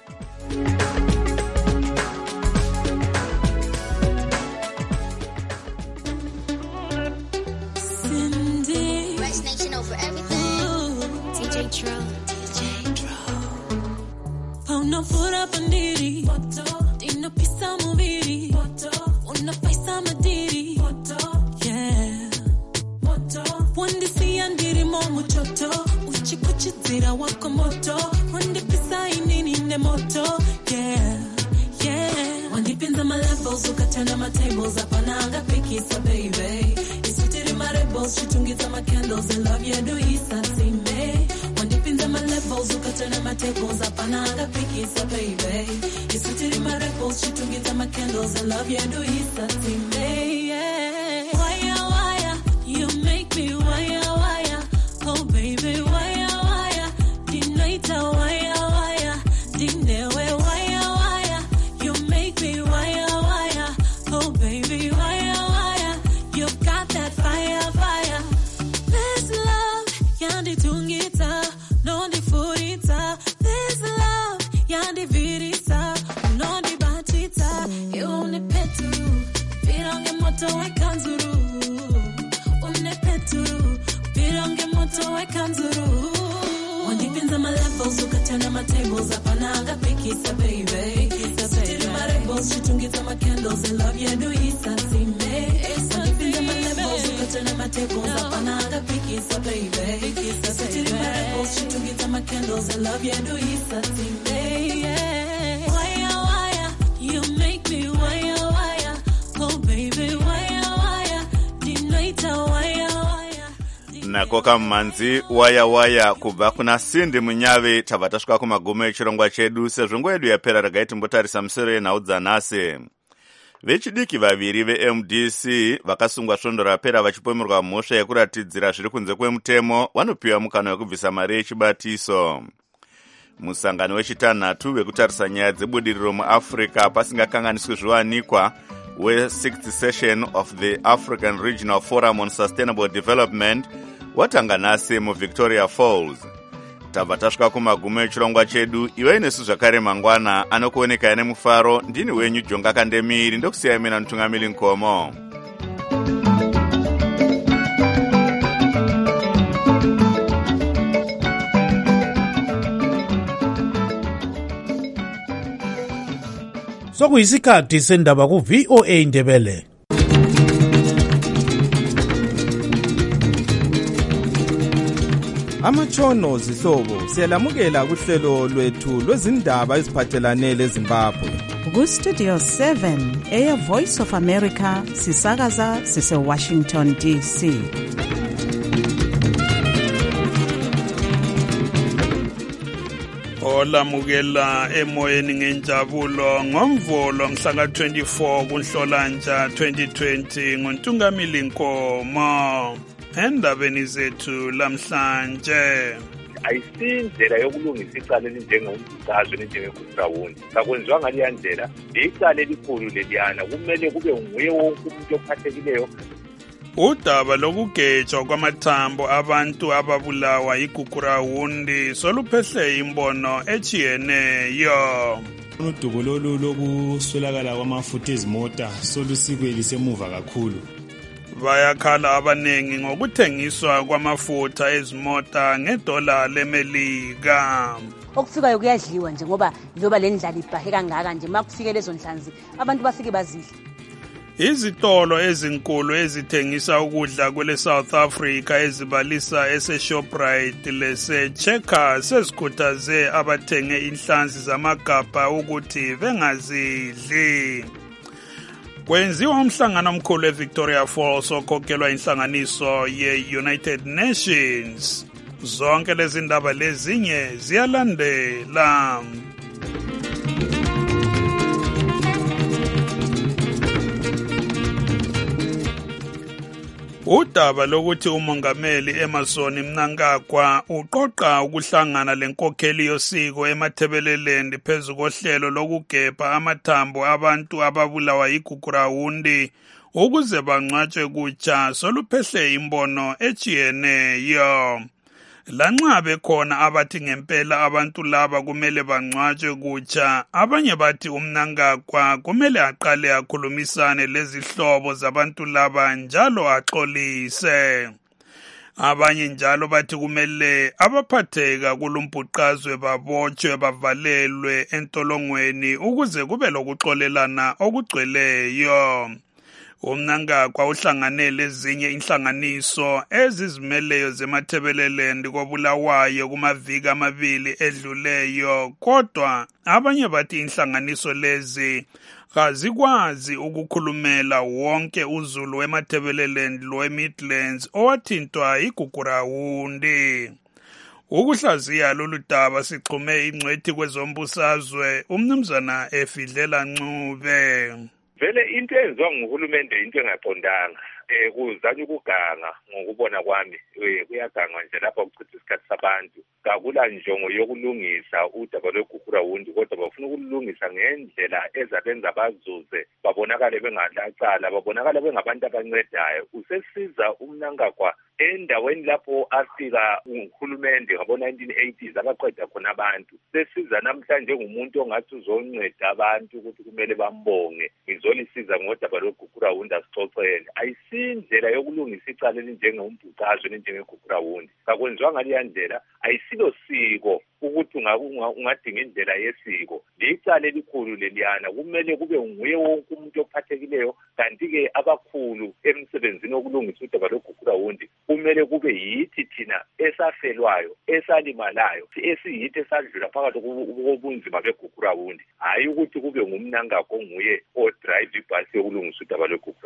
Speaker 22: Unafura pandiri, dino pisa muviri, unapaisa madiri, yeah. Wandi si andiri momu choto, uchi kuchizira wako moto, wandi pisa inini ne moto, yeah, yeah. Wandi pinza my levels, ukatana my tables, apana anga pikisa baby. Isutiri my rebels, shitungita my candles, and love ya do isa sime. My levels, ukatana my tables, apana anga pikisa baby. Isutiri my rebels, shitungita my candles, and love ya do isa sime, yeah. Waya waya, you make me waya waya. Oh baby, waya waya, dinaita waya waya, dinewe waya waya. You make me waya waya. Oh baby, waya waya, you got that fire fire. This love, yandi tungita. No di furita, this love, yandi virita, no di batita, une peturu, pirange moto e kanzuru, une peturu, pirange moto e kanzuru. When deep into my levels, ukatana my tables, apana anga pikisa baby. Sitiri my rebels, shitungita my candles, and love ya do isa sime. When deep into my levels, ukatana my tables, apana anga pikisa baby. Sitiri my rebels, shitungita my candles, and love ya do isa sime, yeah. Waya waya, you make me waya waya. Oh baby, waya waya, dinaita waya.
Speaker 1: nako kammanzi waya waya kubva kuna Sindi Munyave. Tabva tasvika kumagumo echirongwa chedu. Sezvo nguva yedu yapera, regai timbotarisa musoro yenhau dzanhasi. Vechidiki vaviri ve-M D C vakasungwa svondo rapera vachipomerwa mhosva yekuratidzira zviri kunze kwemutemo vanopiwa mukana wekubvisa mari yechibatiso. Musangano wechitanhatu wekutarisa nyaya dzebudiriro muAfrica pasingakanganiswi zviwanikwa we-sixth session of the African Regional Forum on Sustainable Development watanga nhasi muVictoria Falls. Tabva tasvika kumagumo echirongwa chedu. Iwe nesu zvakare mangwana anokuoneka ine mufaro. Ndini wenyu Jonga Kandemiri, ndokusiyai mina Mutungamiri Nkomo.
Speaker 3: Sokuyisikhathi sendaba ku V O A Ndebele.
Speaker 4: Amachono zihlobo siyalamukela kuhlelo lwethu lwezindaba eziphathelane leZimbabwe.
Speaker 23: Ku Studio seven Air Voice of America sisakaza sise Washington D C.
Speaker 24: Olamukela emoyeni ngenjabulo ngomvulo mhla twenty-four kuNhlolanja twenty twenty nguNtungamili Nkomo. Endabeni zethu lamhlanje,
Speaker 25: ayisindlela yokulungisa icala elinjengombukazwe nenjengekugrawundi sakwenziwa ngaliya ndlela. Icala elikhulu leliyana kumele kube nguye wonke umuntu ophathekileyo.
Speaker 24: Udaba lokugejwa kwamathambo abantu ababulawa igugrawundi soluphehle imbono echiyeneyo.
Speaker 26: Udubo lolu lokuswelakala kwamafutha ezimota solusikweli semuva kakhulu.
Speaker 24: Bayakhala abanengi ngokuthengiswa kwamafutha ezimota ngedola lemelika.
Speaker 27: Okufikayo kuyadliwa nje ngoba njoba le ndlala ibhahe kangaka nje makufike lezo nhlanzi abantu bafike bazidla.
Speaker 24: Izitolo ezinkulu ezithengisa ukudla kwele South Africa ezibalisa ese Shoprite lese Checkers sezikhuthaze abathenge inhlanzi zamagabha ukuthi bengazidli. Kwenziwa umhlangano omkhulu eVictoria Falls okhokhelwa inhlanganiso ye-United Nations. Zonke lezi ndaba lezinye ziyalandela. Udaba lokuthi umongameli Emmerson Mnangagwa uqoqa ukuhlangana lenkokheli yosiko eMathebeleland phezu kohlelo lokugebha amathambo abantu ababulawa igugrawundi ukuze bangcwatshwe kutsha soluphehle imbono echiyeneyo. Lanxa bekhona abathi ngempela abantu laba kumele bangcwatshwe kutsha, abanye bathi uMnangagwa kumele aqale akhulumisane lezihlobo zabantu laba njalo axolise. Abanye njalo bathi kumele abaphatheka kulumbhuqazwe babotshwe bavalelwe entolongweni ukuze kube lokuxolelana okugcweleyo. uMnangagwa uhlanganele ezinye inhlanganiso ezizimeleyo zeMathebeleland kobulawayo kumaviki amabili edluleyo, kodwa abanye bathi inhlanganiso lezi kazikwazi ukukhulumela wonke uzulu weMathebeleland loweMidlands owathintwa igugrawundi. Ukuhlaziya lolu daba sixhume ingcwethi kwezombusazwe uMnumzana Efidlela Ncube.
Speaker 25: Vele into enziwa nguhulumende into engaqondanga eh kuzanya ukuganga ngokubona kwami kuyaganga nje lapha ukuchitha isikhathi sabantu kakula njongo yokulungisa udaba lwegugrawundi kodwa bafuna ukulungisa ngendlela ezabenza bazuze babonakale bengalacala babonakale bengabantu abancedayo. Usesiza uMnangagwa endaweni lapho afika uhulumende ngabo nineteen eighties abaqeda khona abantu. Sesiza namhlanje ngumuntu ongathi uzonceda abantu ukuthi kumele bambonge ngizolisiza ngodaba lwegugrawundi asixoxele. Ayisindlela yokulungisa icala elinjengombhuqazwe nenjengegugrawundi kakwenziwa ngaliya ndlela. Ayisilo siko ukuthi ungadinga indlela yesiko. Licala elikhulu leliyana kumele kube nguye wonke umuntu ophathekileyo, kanti-ke abakhulu emsebenzini wokulungisa udaba lwegugrawundi kumele kube yithi thina esafelwayo esalimalayo esiyithi esadlula phakathi kobunzima begugrawundi, hayi ukuthi kube nguMnangagwa onguye odrive ibhasi yokulungisa udaba lwegugrawundi.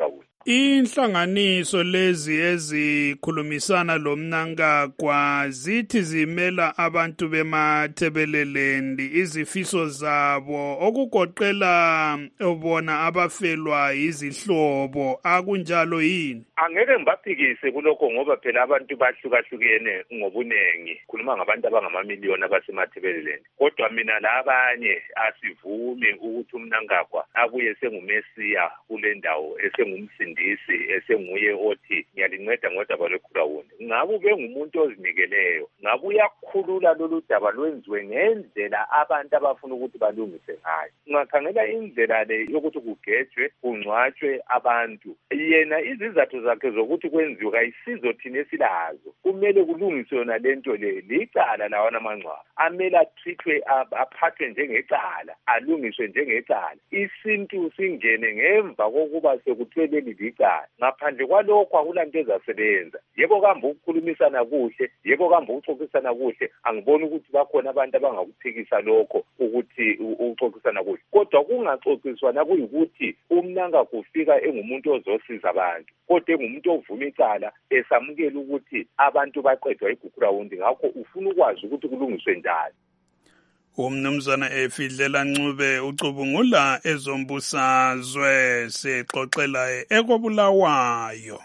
Speaker 24: Inhlanganiso lezi ezikhulumisana lomnankagwa zithi zimela abantu bemathebelelendi izifiso zabo okugoqela bona abafelwa izihlobo akunjalo yini.
Speaker 25: Angeke ngibaphikise kulokho ngoba phela abantu bahlukahlukene ngobunengi. Khuluma ngabantu abangamamiliyoni abasemathebelelendi. Kodwa mina labanye asivumi ukuthi umnankagwa abuye sengumesiya kule ndawo esengumsindisi esenguye othi ngiyalinceda ngodaba lwekhulawundi. Ngabe ube ngumuntu ozinikeleyo, ngabe uyakhulula lolu daba lwenziwe ngendlela abantu abafuna ukuthi balungise ngayo. Ungakhangela indlela le yokuthi kugejwe kungcwatshwe abantu, yena izizathu zakhe zokuthi kwenziwe kayisizo thina esilazo. Kumele kulungiswe yona lento le licala lawana amangcwaba, amele atrithwe aphathwe njengecala, alungiswe njengecala, isintu singene ngemva kokuba sekuthweleli licala. Ngaphandle kwalokho akulanto ezasebenza. Yebo kambe ukukhulumisana kuhle, yebo kambe ukuxoxisana kuhle, angiboni ukuthi bakhona abantu abangakuphikisa lokho ukuthi ukuxoxisana kuhle. Kodwa kungaxoxiswana kuyikuthi umnanga kufika engumuntu ozosiza abantu, kodwa engumuntu ovuma icala esamukela ukuthi abantu baqedwa igugurawundi, ngakho ufuna ukwazi ukuthi kulungiswe njani.
Speaker 24: Umnumzana Efidlela Ncube ucubungula ezombusazwe sexoxela ekobulawayo.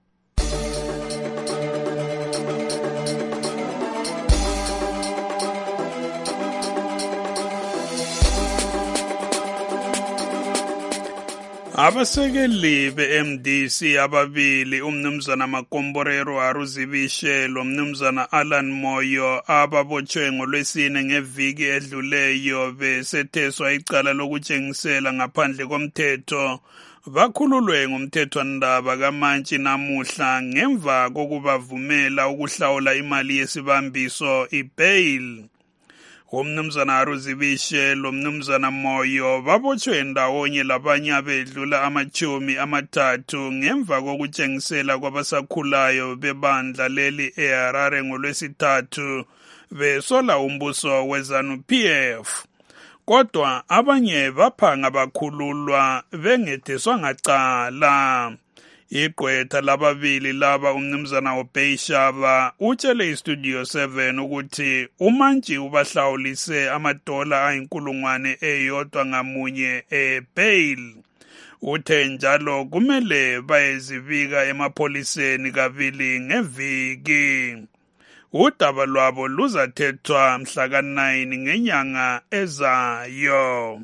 Speaker 24: Abasekeli be-M D C ababili umnumzana Makomborero Aruzibishe lo mnumzana Alan Moyo ababotshwe ngolwesine ngeviki edluleyo besetheswa icala lokutshengisela ngaphandle komthetho bakhululwe ngumthethwandaba kaMantshi namuhla ngemva kokubavumela ukuhlawula imali yesibambiso i-bail. Umnumzana Aruzibishe lo mnumzana Moyo babotshwe ndawonye labanye abedlula amachumi amathathu ngemva kokutshengisela kwabasakhulayo bebandla leli eHarare ngolwesithathu besola umbuso wezanu P F. Kodwa abanye baphanga bakhululwa bengetheswanga cala. Igqwetha lababili laba umnumzana Obeishaba utshele iStudio seven ukuthi uMantshi ubahlawulise amadola ayinkulungwane eyodwa ngamunye e-bail. Uthe njalo kumele bayezibika emapholiseni kabili ngeviki. Udaba lwabo luzathethwa mhla ka nine ngenyanga ezayo.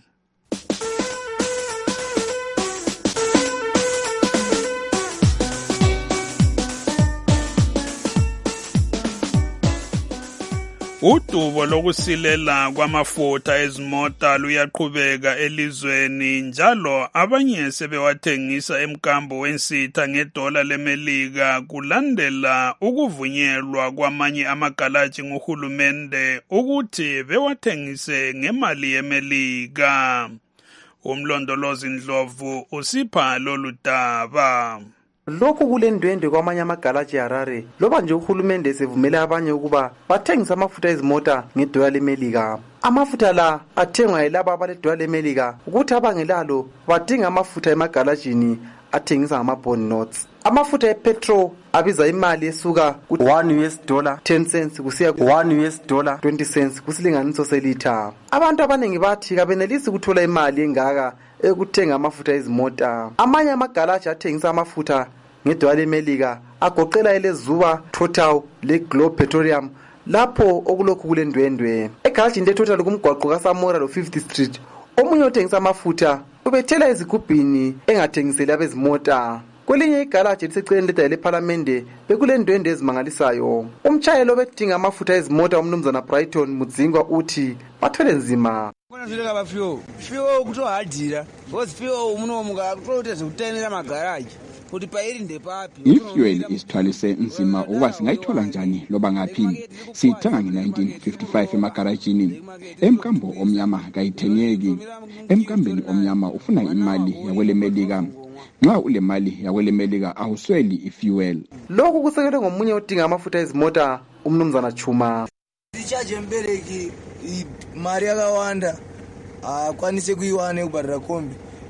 Speaker 24: Udubo lokusilela kwamafutha ezimota luyaqhubeka elizweni njalo abanye sebewathengisa emkambo wensitha ngedola lemelika kulandela ukuvunyelwa kwamanye amagalaji nguhulumende ukuthi bewathengise ngemali yemelika. Umlondolozi Ndlovu usipha lolu daba.
Speaker 5: Lokhu kulendwendwe kwamanye amagalaji eHarare loba nje uhulumende sevumela abanye ukuba bathengisa amafutha ezimota ngedola lemelika. Amafutha la athengwa yilabo abaledola lemelika ukuthi abangelalo badinga amafutha emagalajini athengisa ngama-bond notes. Amafutha epetrol abiza imali esuka ku one U S dollar ten cents kusiya ku one U S dollar twenty cents kusilinganiso selitha. Abantu abaningi bathi kabenelisi ukuthola imali engaka ekuthenga amafutha ezimota. Amanye amagalaji athengisa amafutha ngedola lemelika agoqela elezuba, Total le Globe Petroleum lapho okulokhu kulendwendwe. Egalajini leTotal kumgwaqo kaSamora lo fifty Street omunye othengisa amafutha ubethela ezigubhini engathengiseli abezimota. Kwelinye igalaji eliseceleni ledaya lePhalamende bekulendwendwe ezimangalisayo. Umtshayeli obedinga amafutha ezimota umnumzana Brighton Mudzinga uthi bathwele nzima.
Speaker 6: Kunozolela bafyo fyo kutohadira because fyo umunomuka kutote kutenela magaraji kuti pairinde papi.
Speaker 7: Ifuel isithwalise nzima uba singayithola njani loba ngaphi. Siyithenga nge nineteen fifty-five emagarajini. Emkambo omnyama kayithengeki. Emkambeni omnyama ufuna imali yakwele Melika. Nxa ule mali yakwele Melika awusweli ifuel.
Speaker 5: Lokhu kusekelwe ngomunye odinga amafutha ezimota umnumzana Chuma.
Speaker 6: Sichaje mbereki imari yakawanda akwanise kuyiwana ekubharira kombi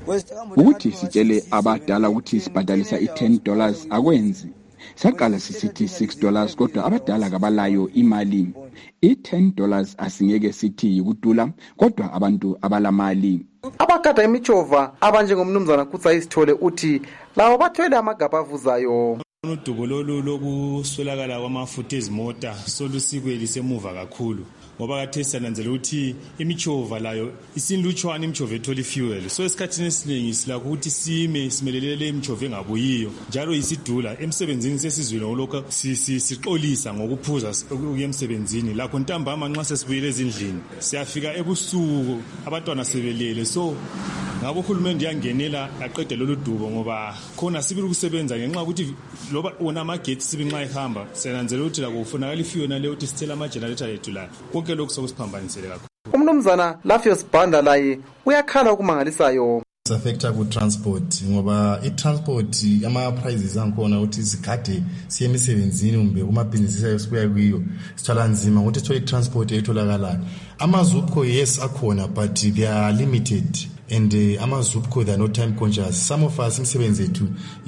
Speaker 7: ukuthi sitshele abadala ukuthi sibhadalisa i-ten dollars akwenzi. Saqala sisithi six dollars kodwa abadala kabalayo imali. I-ten dollars asingeke sithi yikudula kodwa abantu abalamali.
Speaker 5: Abakada imijova abanjengomnumzana Kutsa Isithole uthi labo bathwele amagabha avuzayo.
Speaker 26: Udubo lolu lokuswelakala kwamafutha ezimota solusikwe lisemuva kakhulu ngoba khathesi sananzela ukuthi imichova layo isinlutshwana imichova ethola fuel, so esikhathini esiningi silakho ukuthi sime simelelele imichova engabuyiyo njalo isidula emsebenzini sesizwile olokho sixolisa ngokuphuza ukuya emsebenzini lakho ntambama nxa sesibuyele ezindlini siyafika ebusuku abantwana sebelele, so ngabo uhulumende yangenela aqede lolu dubo ngoba khona sibili ukusebenza ngenxa ukuthi loba wona amagetsi sibi nxa ehamba senanzela ukuthi la kufunakala ifuel nale ukuthi sithela ama generator ethu la konke lokho sokusiphambanisele kakhulu.
Speaker 5: Umnumzana Lafios Banda laye uyakhala okumangalisayo.
Speaker 8: Affecta ku transport ngoba i transport ama prices ankhona ukuthi sigade siye emisebenzini umbe kuma business ayosibuya kuyo sithola nzima ukuthi sithole transport etholakala. Ama Zupco yes akhona but they are limited and uh, ama Zupco they are not time conscious. Some of us imsebenzi yethu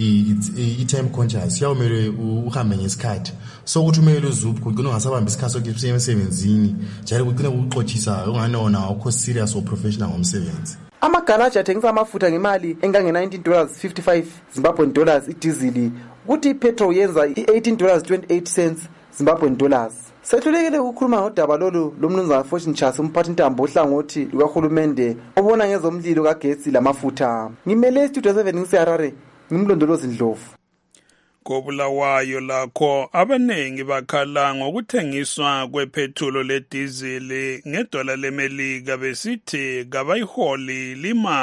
Speaker 8: i time conscious yawumele uhambe ngesikhathi, so ukuthi umele uZupco kuno ngasabamba isikhathi sokuthi emsebenzini njalo kuqina ukuxothisa unganona ukho serious or professional ngomsebenzi.
Speaker 5: Amagaraji athengisa amafutha ngemali engange nineteen dollars fifty-five Zimbabwean dollars idizili ukuthi ipetrol yenza i-eighteen dollars twenty-eight cents Zimbabwean dollars. Sethulekele ukukhuluma ngodaba lolu lomnumzana Fortune Chas umphathi ntambo ohlangothi lukahulumende obona ngezomlilo kagetsi lamafutha. Ngimele Studio seven ngiseHarare ngimlondolozi Ndlovu.
Speaker 24: Kobulawayo lakho abanengi bakhala ngokuthengiswa kwephethulo ledizili ngedola lemelika besithi kabayiholi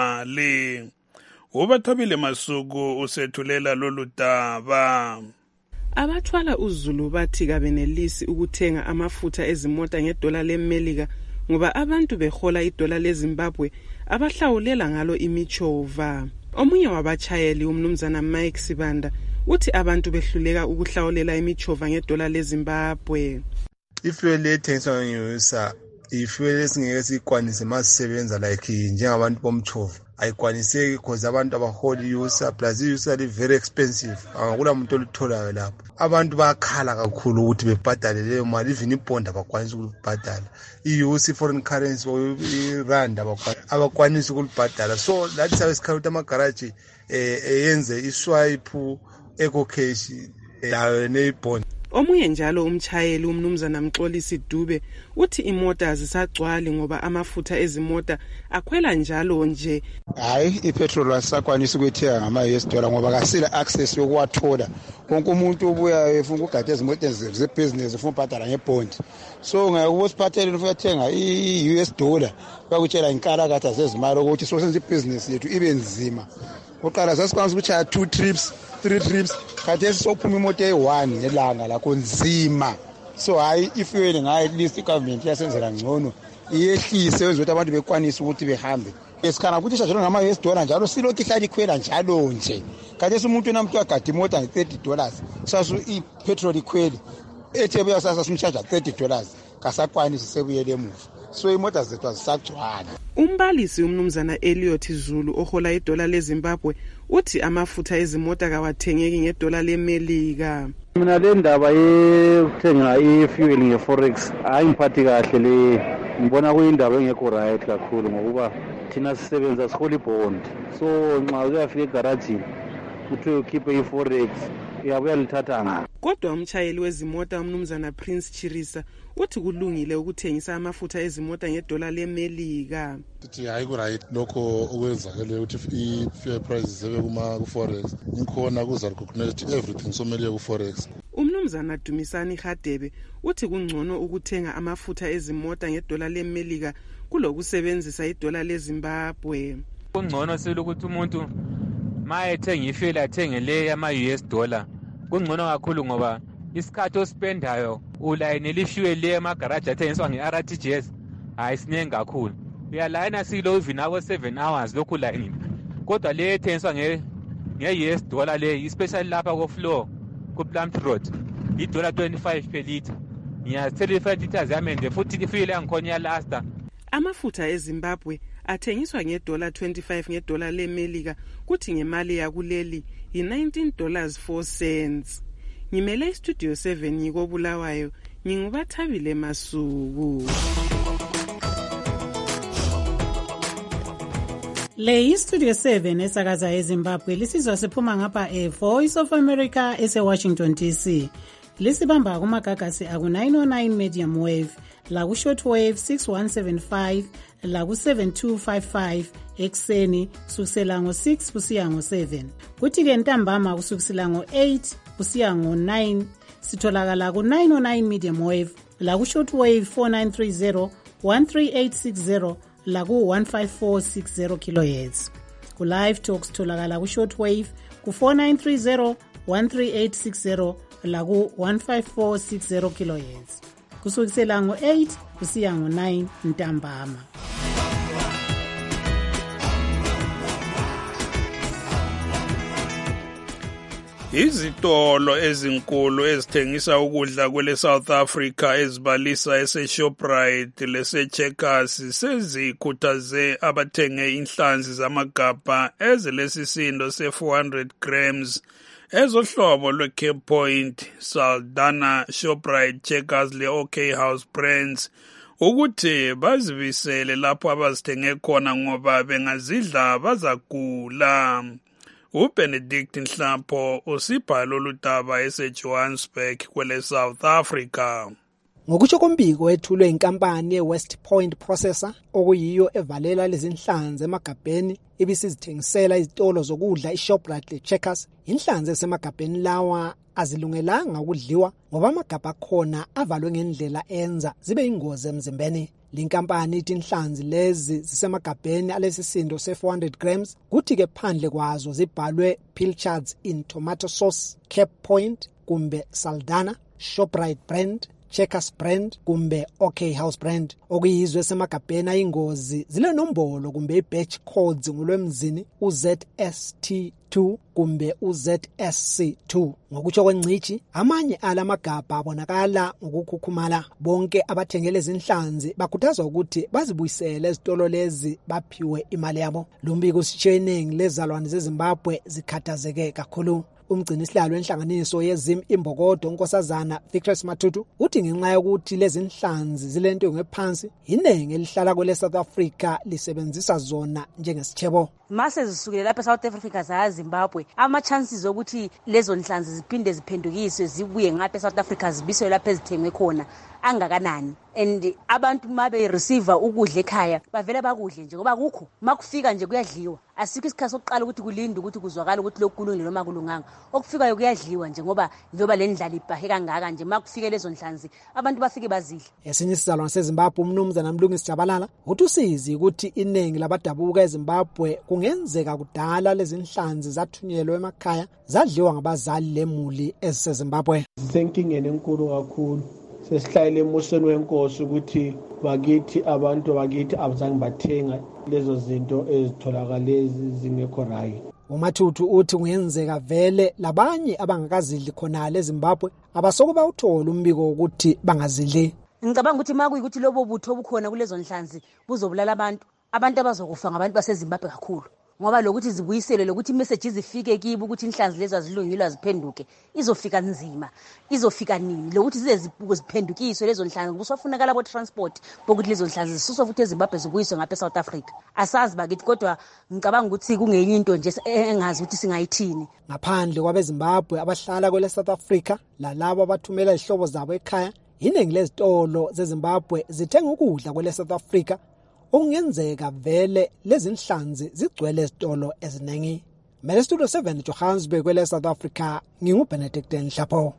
Speaker 24: limali. Ubathabile Masuku usethulela lolu daba.
Speaker 9: Abathwala uZulu bathi kabenelisi ukuthenga amafutha ezimota ngedola lemelika ngoba abantu behola idola leZimbabwe abahlawulela ngalo imichova. Omunye wabachayeli umnumzana Mike Sibanda uthi abantu behluleka ukuhlawulela imichova ngedola leZimbabwe.
Speaker 10: Ifuel ethengiswa ngeyosa ifuel esingeke sikwanise masisebenza like njengabantu bomchova ayikwaniseki because abantu abahola iyusa plus iyusa li very expensive, akula muntu olutholayo lapho. Abantu bayakhala kakhulu ukuthi bebhadale leyo mali, even ibond abakwanisi ukubhadala, iyusa foreign currency irand abakwanisi ukubhadala. So that is how isikhathi ukuthi amagaraji eyenze iswipe eco cash yayo nebond.
Speaker 9: Omunye njalo umchayeli umnumzana Mxolisi Dube uthi imota zisagcwali ngoba amafutha ezimota akhwela njalo nje.
Speaker 11: Hayi ipetrol asakwanisa ukuthenga ngama U S dollar ngoba kasila access yokuwathola. Konke umuntu obuya efuna ukugada izimoto ze business ufuna ubhadala ngebond. So ngakubosiphathele ufuna ukuthenga i U S dollar bakutshela inkala katha sezimali ukuthi so senze business yethu ibe nzima. Uqala sasikwanisa ukuchaya two trips three trips khathesi sophuma imoto eyi-one nelanga lakho nzima. So hayi ifuel ngayo at least igovernment yasenzela ngcono iyehlise wenza ukuthi abantu bekwanise ukuthi behambe. Esikhana ukuthi shajelo ngama-U S dollar njalo silokhu ihlala ikhwela njalo nje. Khathesi umuntu unamuntu agada imota nge-thirty dollars sasu ipetrol ikhwele ethebuya sasa simshaja thirty dollars kasakwanisi sebuyele emuva. So imota zethu azisagcwala.
Speaker 9: Umbalisi umnumzana Elliot Zulu ohola idola leZimbabwe uthi amafutha ezimota kawathengeki ngedola lemelika.
Speaker 13: Mina le ndaba yokuthenga i-fuel nge-forex ayingiphathi kahle le, ngibona kuyindaba engekho right kakhulu ngokuba thina sisebenza sihola ibond, so nxa uyafika egarajini uthi ukhiphe i-forex uyabuya lithatha ngaphi.
Speaker 9: Kodwa umchayeli wezimota umnumzana Prince Chirisa uthi kulungile ukuthengisa amafutha ezimota ngedola lemelika.
Speaker 11: Sithi hayi ku right lokho okwenzakele ukuthi i-fuel prices zebe kuma ku-forex ngikhona kuza recognize everything somele ku-forex.
Speaker 9: Umnumzana Dumisani Hadebe uthi kungcono ukuthenga amafutha ezimota ngedola lemelika kulokusebenzisa idola leZimbabwe.
Speaker 14: Kungcono selokuthi umuntu maye ethenga ifuel athenge le yama U S dollar kungcono kakhulu ngoba isikhathi ospendayo ulayinela ifuel le emagaraji athengiswa nge-R T G S hayi sinengi kakhulu. Uyalayina silo even abo seven hours lokhu layinini, kodwa le ethengiswa nge-U S dollar le especially lapha ko-floor ku-Plum Road i-dollar twenty-five per litre. Ngiyazithela i-five litres yamende futhi ifuel yangikhona iyalasta.
Speaker 9: Amafutha eZimbabwe athengiswa ngedola twenty-five ngedola leMelika kuthi ngemali yakuleli yi nineteen dollars four cents. Ngimele istudio seven ngiko Bulawayo, ngingubathabile Masuku.
Speaker 12: Le istudio seven esakaza eZimbabwe lisizwa siphuma ngapha e Voice of America ese Washington D C. Lisibamba kumagagasi aku nine oh nine medium wave, la ku shortwave six one seven five, la ku seven two five five ekseni kusukela ngo six kusiya ngo seven. Kuthi ke ntambama kusukela ngo eight kusiya ngo nine sitholakala ku nine oh nine medium wave, la ku shortwave four nine three zero, one three eight six zero, la ku one five four six zero kilohertz. Ku live talks tholakala ku shortwave ku four nine three zero, one three eight six zero, la ku one five four six zero kilohertz. Kusukela ngo eight kusiya ngo nine ntambama.
Speaker 24: Izitolo ezinkulu ezithengisa ukudla kwele South Africa ezibalisa ese Shoprite lese Checkers sezikhuthaze abathenge inhlanzi zamagabha ezilesisindo se four hundred grams ezohlobo lwe Cape Point, Saldanha, Shoprite, Checkers le OK House Brands ukuthi bazibisele lapho abazithenge khona ngoba bengazidla bazagula. uBenedict Nhlapho usibhalo lutaba eseJohannesburg kwele South Africa.
Speaker 15: Ngokusho kombiko wethulwe inkampani yeWest Point Processor okuyiyo evalela lezinhlanzi emagabheni ibisizithengisela izitolo zokudla iShoprite leCheckers, inhlanzi esemagabheni lawa azilungelanga ukudliwa ngoba amagabha khona avalwe ngendlela enza zibe ingozi emzimbeni. Linkampani ithi inhlanzi lezi zisemagabheni alesisindo se four hundred grams kuthi ke phandle kwazo zibhalwe pilchards in tomato sauce, Cape Point kumbe Saldanha, Shoprite brand, Checkers brand kumbe OK House brand. Okuyizwe semagabheni ayingozi zile nombolo kumbe i-batch codes ngolwemzini u Z S T two kumbe u Z S C two. Ngokutsho kwencici amanye ala magabha abonakala ngokukhukhumala. Bonke abathengele izinhlanzi bakhuthazwa ukuthi bazibuyisele ezitolo lezi baphiwe imali yabo. Lumbiko usitsheningi lezalwane zeZimbabwe zikhathazeke kakhulu. Umgcini sihlalo wenhlanganiso yezim imbokodo unkosazana Victor Matutu uthi ngenxa yokuthi lezi inhlanzi zilento ngephansi inenge elihlala kwele South Africa lisebenzisa zona njengesithebo.
Speaker 27: Mase zisukile lapha eSouth Africa za Zimbabwe, ama chances ukuthi lezo nhlanzi ziphinde ziphendukiswe zibuye ngapha eSouth Africa zibiswe lapha ezithengwe khona angakanani. And abantu mabe receiver ukudla ekhaya bavela bakudle nje ngoba kukho makufika nje kuyadliwa. Asikho isikhathi sokuqala ukuthi kulinde ukuthi kuzwakala ukuthi lokhu kulungile noma kulunganga. Okufikayo kuyadliwa nje ngoba njoba le ndlala ibhahe kangaka nje makufike lezo nhlanzi abantu bafike bazidle.
Speaker 15: Esinye isizalwane seZimbabwe umnumzana Mlungisi Jabalala uthi usizi ukuthi iningi labadabuka eZimbabwe kungenzeka kudala lezi inhlanzi zathunyelwe emakhaya zadliwa ngabazali lemuli eziseZimbabwe.
Speaker 16: Senkingeni enkulu kakhulu. Sesihlayele emusweni wenkosi ukuthi bakithi abantu bakithi abazange bathenga lezo zinto ezitholakala zingekho right.
Speaker 15: Umathuthu uthi kungenzeka vele labanye abangakazidli khona eZimbabwe abasoko bawuthola umbiko ukuthi bangazidli.
Speaker 27: Ngicabanga ukuthi makuyi ukuthi lobo butho obukhona kulezo nhlanzi buzobulala abantu abantu abazokufa ngabantu baseZimbabwe kakhulu. Ngoba lokuthi zibuyisele lokuthi message zifike kibo ukuthi inhlanzi lezo azilungile ziphenduke izofika nzima, izofika nini lokuthi zize ziphendukiswe lezo nhlanzi kusofunakala abo transport bokuthi lezo nhlanzi zisuswa futhi eZimbabwe zibuyiswe ngapha eSouth Africa. Asazi bakithi kodwa ngicabanga ukuthi kungenye into nje engazi ukuthi singayithini.
Speaker 15: Ngaphandle kwabeZimbabwe abahlala kwele South Africa lalabo abathumela izihlobo zabo ekhaya, iningi lezitolo zeZimbabwe zithenga ukudla kwele South Africa. Ungenzeka vele lezi inhlanzi zigcwele ezitolo eziningi. Mele Studio seven Johannesburg kwele South Africa, nginguBenedict Nhlapho.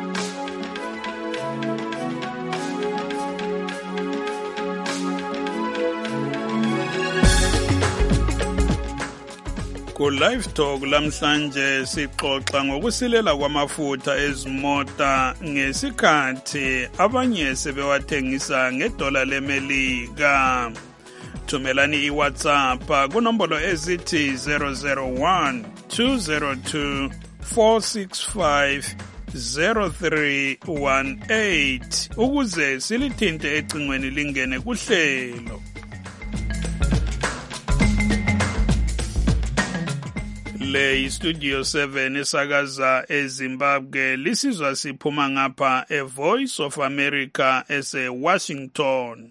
Speaker 24: Ku live talk lamhlanje sixoxa ngokusilela kwamafutha ezimota ngesikhathi abanye sebewathengisa ngedola leMelika. Thumelani iWhatsApp kunombolo ezithi zero zero one two zero two four six five zero three one eight ukuze silithinte ecingweni lingene kuhlelo. Le Studio seven esakaza eZimbabwe lisizwa siphuma ngapha e Voice of America ese Washington.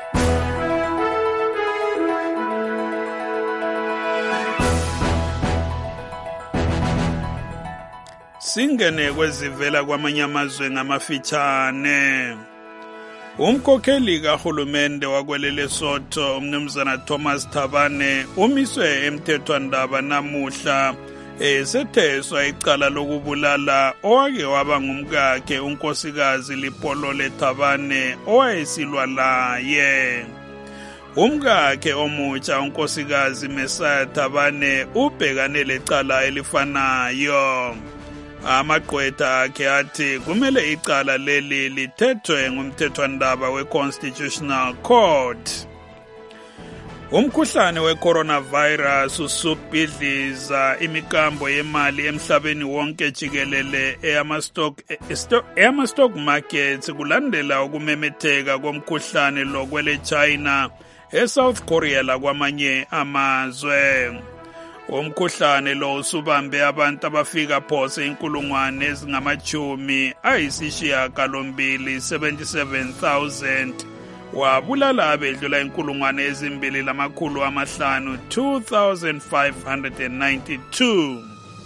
Speaker 24: Singene kwezivela kwamanye amazwe ngamafitshane. Umkhokheli kahulumende wakwelele Sotho umnumzana Thomas Thabane umiswe emthethwandaba namuhla esetheswa icala lokubulala owake waba ngumkakhe unkosikazi Lipolole Thabane owayesilwa laye. Umkakhe omutsha unkosikazi Mesaya Thabane ubhekane lecala elifanayo. Amagqwetha akhe athi kumele icala leli lithethwe ngumthethwandaba we-Constitutional Court. Umkhuhlane we-coronavirus usubhidliza imikambo yemali emhlabeni wonke jikelele eyama-stock eyama-stock markets kulandela ukumemetheka komkhuhlane lo kwele China eSouth Korea lakwamanye amazwe. Umkhuhlane lo usubambe abantu abafika phose inkulungwane ezingamachumi ayisishiyagalombili seventy-seven thousand wabulala abedlula inkulungwane ezimbili lamakhulu amahlanu two thousand five hundred ninety-two.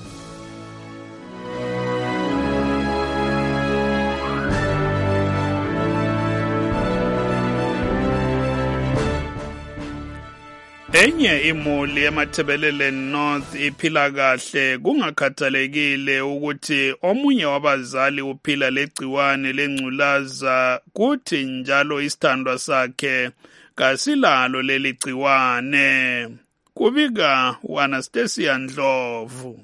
Speaker 24: Enye imuli emathebelele North iphila kahle kungakhathalekile ukuthi omunye wabazali uphila legciwane lengculaza kuthi njalo isithandwa sakhe kasilalo leli gciwane. Kubika Anastasia Ndlovu.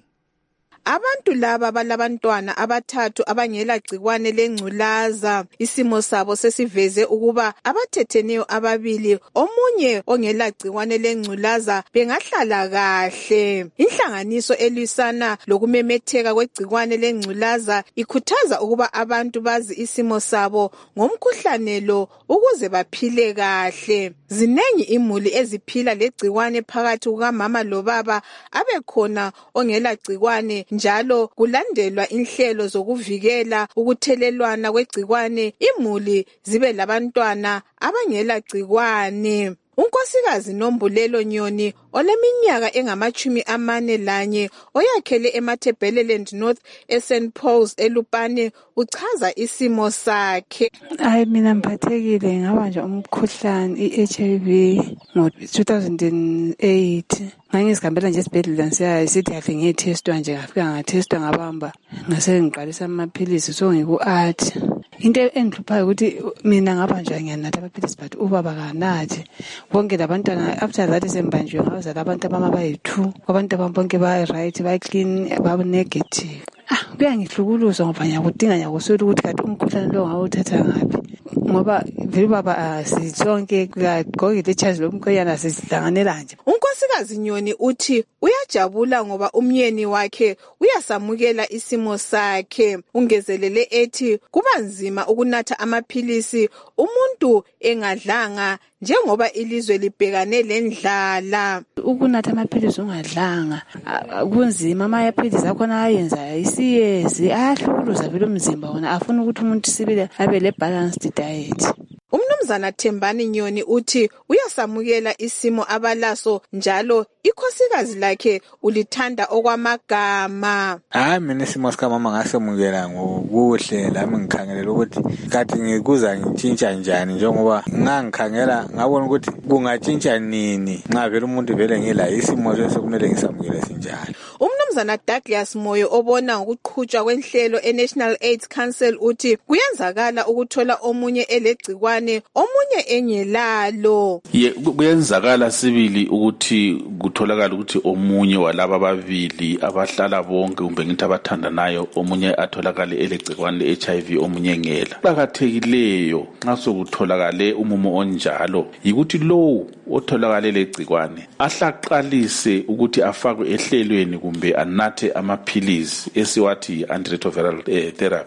Speaker 2: Abantu laba balabantwana abathathu abangela gciwane lengculaza. Isimo sabo sesiveze ukuba abathetheneyo ababili omunye ongela gciwane lengculaza bengahlala kahle. Inhlanganiso elwisana lokumemetheka kwegciwane lengculaza ikhuthaza ukuba abantu bazi isimo sabo ngomkhuhlane lo ukuze baphile kahle. Zinengi imuli eziphila legciwane phakathi kukamama lobaba abekhona ongela gciwane njalo kulandelwa inhlelo zokuvikela ukuthelelwana kwegciwane imuli zibe labantwana abangela gciwane. Unkosikazi Nombulelo Nyoni oleminyaka engamachumi amane lanye oyakhele eMathebeleland North eSaint Paul's eLupane uchaza isimo sakhe.
Speaker 17: Hayi mina ngiphathekile ngaba nje umkhuhlane i-H I V ngo two thousand eight. Ngangizihambela nje esibhedlela nsiya sithi kahle ngiyethestwa nje ngafika ngathestwa ngabamba ngase ngiqalisa amaphilisi so ngiku-art. Into engihluphayo ukuthi mina ngapha nje ngiyanatha amaphilisi but ubaba kanathi. Bonke labantwana after that sembanjwe ngabazala abantu abama bayi-two abantu bonke ba-right ba-clean ba-negative. Ah kuyangihlukuluza ngoba ngiyakudinga ngiyakuswela ukuthi kanti umkhuhlane lo ngawuthatha ngaphi ngoba vele baba sitsonke kugqokile ichazi lomkhonyana sizihlanganela nje.
Speaker 2: Unkosikazi Nyoni uthi uyajabula ngoba umyeni wakhe uyasamukela isimo sakhe. Ungezelele ethi kuba nzima ukunatha amaphilisi umuntu engadlanga njengoba ilizwe libhekane lendlala.
Speaker 17: Ukunatha amaphilisi ungadlanga kunzima amaphilisi akhona ayenza isiyezi ahlukuluza vele umzimba wona afuna ukuthi umuntu sibile abe le balanced diet.
Speaker 2: Umnumzana Thembani Nyoni uthi uyasamukela isimo abalaso njalo ikhosikazi lakhe ulithanda okwamagama.
Speaker 18: Hayi mina isimo sikamama ngasemukela ngokuhle lami ngikhangelela ukuthi kathi ngikuza ngitshintsha njani njengoba ngangikhangela ngabona ukuthi kungatshintsha nini nxa vele umuntu vele ngila isimo sekumele ngisamukele sinjalo.
Speaker 2: Umnumzana Douglas Moyo obona ngokuqhutshwa kwenhlelo eNational AIDS Council uthi kuyenzakala ukuthola omunye elegcikwane omunye engelalo.
Speaker 19: Ye kuyenzakala sibili ukuthi kutholakala ukuthi omunye walaba ababili abahlala bonke kumbe ngithi abathandanayo omunye atholakale elegcikwane le-H I V omunye ngela. Kuqakathekileyo nxa sokutholakale umumo onjalo yikuthi lowo otholakale legcikwane ahlaqalise ukuthi afakwe ehlelweni kumbe anathe amaphilisi esiwathi antiretroviral therapy.
Speaker 2: Um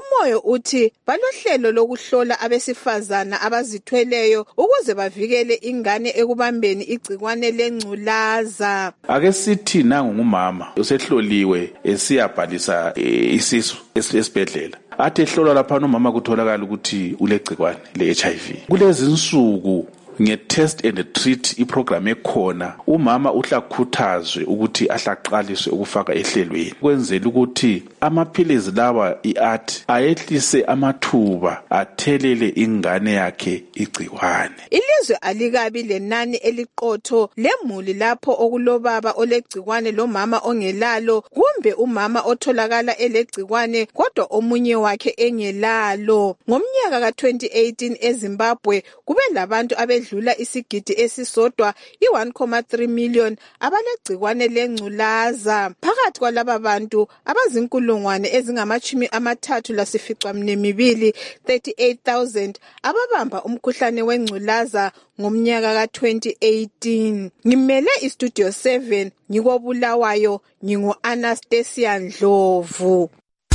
Speaker 2: umoyo uthi balohlelo lokuhlola abesifazana abazithweleyo ukuze bavikele ingane ekubambeni igcikwane lengculaza.
Speaker 19: Ake sithi nangu ngumama usehloliwe esiyabhalisa isisu esibhedlela. Athi ehlolwa lapha umama kutholakala ukuthi ulegcikwane le-H I V. Kulezi insuku nge-test and treat iprogram ekhona umama uhlakhuthazwe ukuthi ahlaqaliswe ukufaka ehlelweni kwenzela ukuthi amaphilisi lawa i-art ayehlise amathuba athelele ingane yakhe igcikwane.
Speaker 2: Ilizwe alikabi lenani eliqotho lemuli lapho okulobaba olegcikwane lomama ongelalo kumbe umama otholakala elegcikwane kodwa omunye wakhe engelalo. Ngomnyaka ka twenty eighteen eZimbabwe kube labantu abedlula isigidi esisodwa i one point three million abalegcikwane lengculaza. Phakathi kwalaba bantu abazinkulungwane ezingamachumi amathathu lasificaminwembili thirty-eight thousand ababamba umkhuhlane wengculaza ngomnyaka ka twenty eighteen. Ngimele istudio seven ngikobulawayo ngingu Anastasia Ndlovu.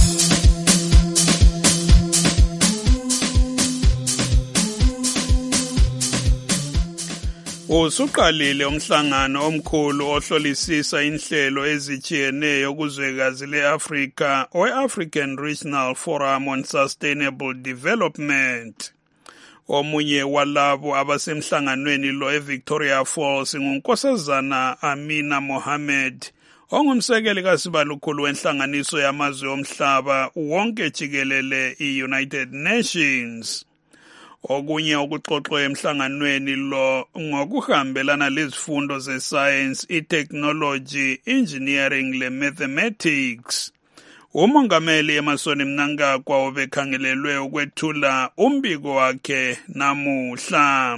Speaker 24: Usuqalile umhlangano omkhulu ohlolisisa inhlelo ezijiyeneyo kuzwekazi le-Afrika we-African Regional Forum on Sustainable Development. Omunye walabo abasemhlanganweni lo eVictoria Falls ngunkosazana Amina Mohammed ongumsekeli kasibalukhulu wenhlanganiso yamazwe omhlaba wonke jikelele i-United Nations. Okunye okuxoxwe emhlanganweni lo ngokuhambelana lezifundo ze-science, i-technology, engineering le-mathematics. Umongameli Emmerson Mnangagwa obekhangelelwe ukwethula umbiko wakhe namuhla.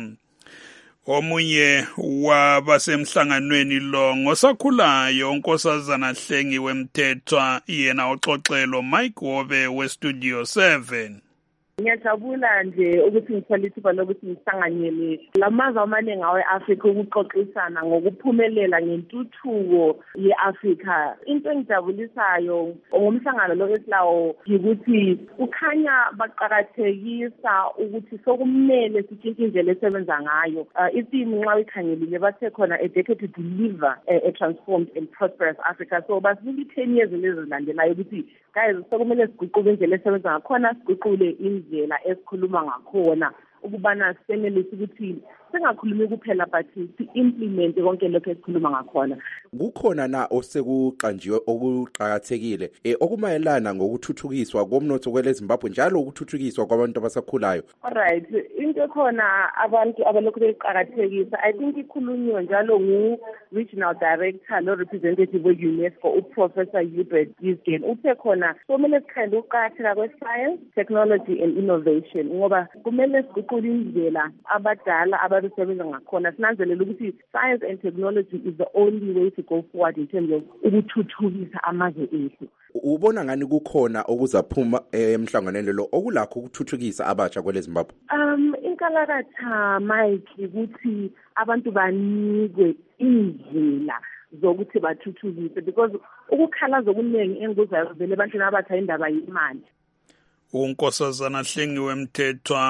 Speaker 24: Omunye wabasemhlanganweni lo ngosakhulayo unkosazana Hlengiwe Mthethwa yena oxoxelo Mike Wobe weStudio seven.
Speaker 1: Ngiyajabula nje ukuthi ngithole ithuba lokuthi ngihlanganyele lamazwe amaningi awe-Afrika ukuxoxisana ngokuphumelela ngentuthuko ye-Afrika. Into engijabulisayo ngomhlangano lo esilawo yikuthi ukhanya baqakathekisa ukuthi sokumele sitshintshe indlela esebenza ngayo. Isimu nxa uyikhangelile bathe khona a decade to deliver a transformed and prosperous Africa. So basibili ten years lezilandelayo ukuthi guys sokumele siguqule indlela esebenza ngakhona siguqule indlela esikhuluma ngakhona ukubana senelise ukuthi singakhulumi kuphela but si-implement konke lokho esikhuluma ngakhona.
Speaker 3: Kukhona na osekuqanjiwe okuqhakathekile eh okumayelana ngokuthuthukiswa komnotho kweleZimbabwe njalo ukuthuthukiswa kwabantu abasakhulayo?
Speaker 1: Alright, into ekhona abantu abalokhu beqhakathekisa I think ikhulunywe njalo ngu regional director lo representative we-UNESCO uProfessor Hubert Gisgen uthe khona kumele sikhande ukuqakatheka kwe-science, technology and innovation ngoba kumele siguqule indlela abadala ababesebenza ngakhona sinanzelela ukuthi science and technology is the only way to go forward in terms of ukuthuthukisa amazwe ethu.
Speaker 3: Ubona ngani kukhona okuzaphuma emhlanganweni lo okulakho ukuthuthukisa abatsha kweleZimbabwe?
Speaker 1: Um inkalakatha Mike ukuthi abantu banikwe indlela zokuthi bathuthukise because ukukhalaza okuningi engikuzayo vele ebantwini abatha indaba yimali.
Speaker 24: Unkosazana Hlengiwe Mthethwa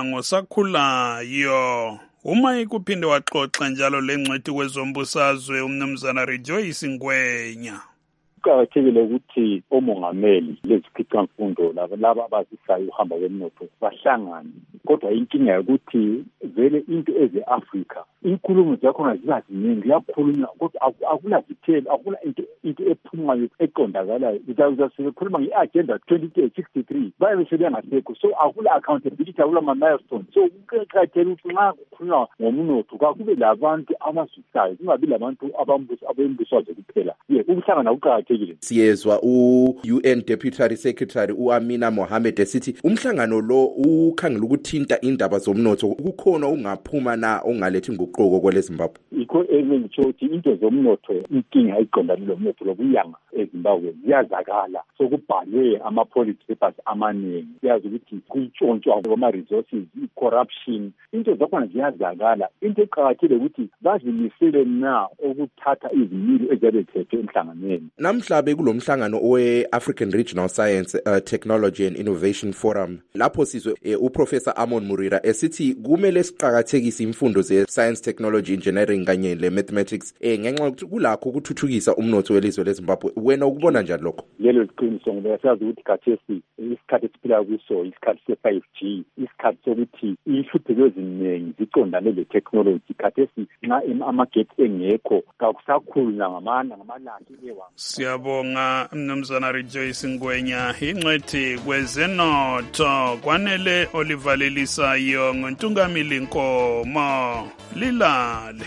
Speaker 24: ngosakhulayo. Uma ikuphinde waxoxa njalo lengcwethi kwezombusazwe umnumzana Rejoice Ngwenya.
Speaker 4: Kuqakathekile ukuthi omongameli lezikhicamfundo laba abazisayo uhamba kwemnotho bahlangane kodwa inkinga ukuthi vele into eze-Afrika inkulumo zakhona ziba ziningi yakhulunywa kodwa akula detail akula into into ephumayo eqondakalayo uzasikhuluma nge-agenda twenty sixty-three baye sebengasekho so akula accountability akula ma-milestone so kuqakathekile ukuthi nxa kukhulunywa ngomnotho kakube labantu abazwisayo kungabi labantu abembusazwe kuphela ukuhlangana kuqakathekile.
Speaker 3: Siyezwa u-U N Deputy Secretary u-Amina Mohammed esithi umhlangano lo ukhangela ukuthinta indaba zomnotho kukhona ungaphuma na ongalethi inguquko kweleZimbabwe.
Speaker 4: yikho engitsho ukuthi into zomnotho inkinga iqondane lomnotho lokuyanga eZimbabwe ziyazakala sokubhalwe ama-policy papers amaningi siyazi ukuthi kuyitshontshwa kwama-resources i-corruption into zakhona ziyazakala into eqakathile ukuthi bazimisele na ukuthatha izimilo eziyabe zithethwe emhlanganweni.
Speaker 3: Namhla bekulo mhlangano we-African Regional Science uh, Technology and Innovation Forum lapho sizwe uh, uProfessor Amon Murira esithi kumele siqhakathekise imfundo ze-science, technology, engineering kanye le-mathematics eh ngenxa yokuthi kulakho ukuthuthukisa umnotho welizwe leZimbabwe. Wena ukubona njani lokho?
Speaker 4: Lelo liqiniso ngoba siyazi ukuthi khathesi isikhathi esiphila kuso isikhathi se-five G, isikhathi sokuthi ihluphe eziningi ziqondane le-technology. Khathesi nxa amagetsi engekho kakusakhulu nangamana ngamalanga ewa.
Speaker 24: Siyabonga Mnumzana Rejoice Ngwenya, ingcwethi kwezenotho kwanele olivalelisayo ngontungamili Nkomo lilale.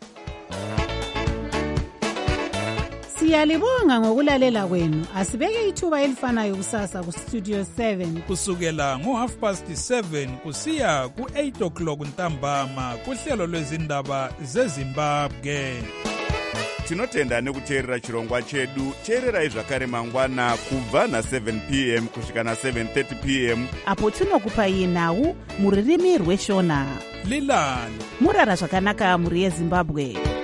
Speaker 12: Siyalibonga ngokulalela kwenu. Asibeke ithuba elifanayo kusasa ku Studio seven
Speaker 24: kusukela ngo half past seven kusiya ku eight o'clock ntambama kuhlelo lwezindaba zeZimbabwe.
Speaker 6: Tinotenda nekuteerera chirongwa chedu. Teererai zvakare mangwana kubva na seven p m kusvika na seven thirty p m
Speaker 7: apo tinokupai nhau muririmi rweshona.
Speaker 24: Lilani
Speaker 7: murara zvakanaka muri yeZimbabwe.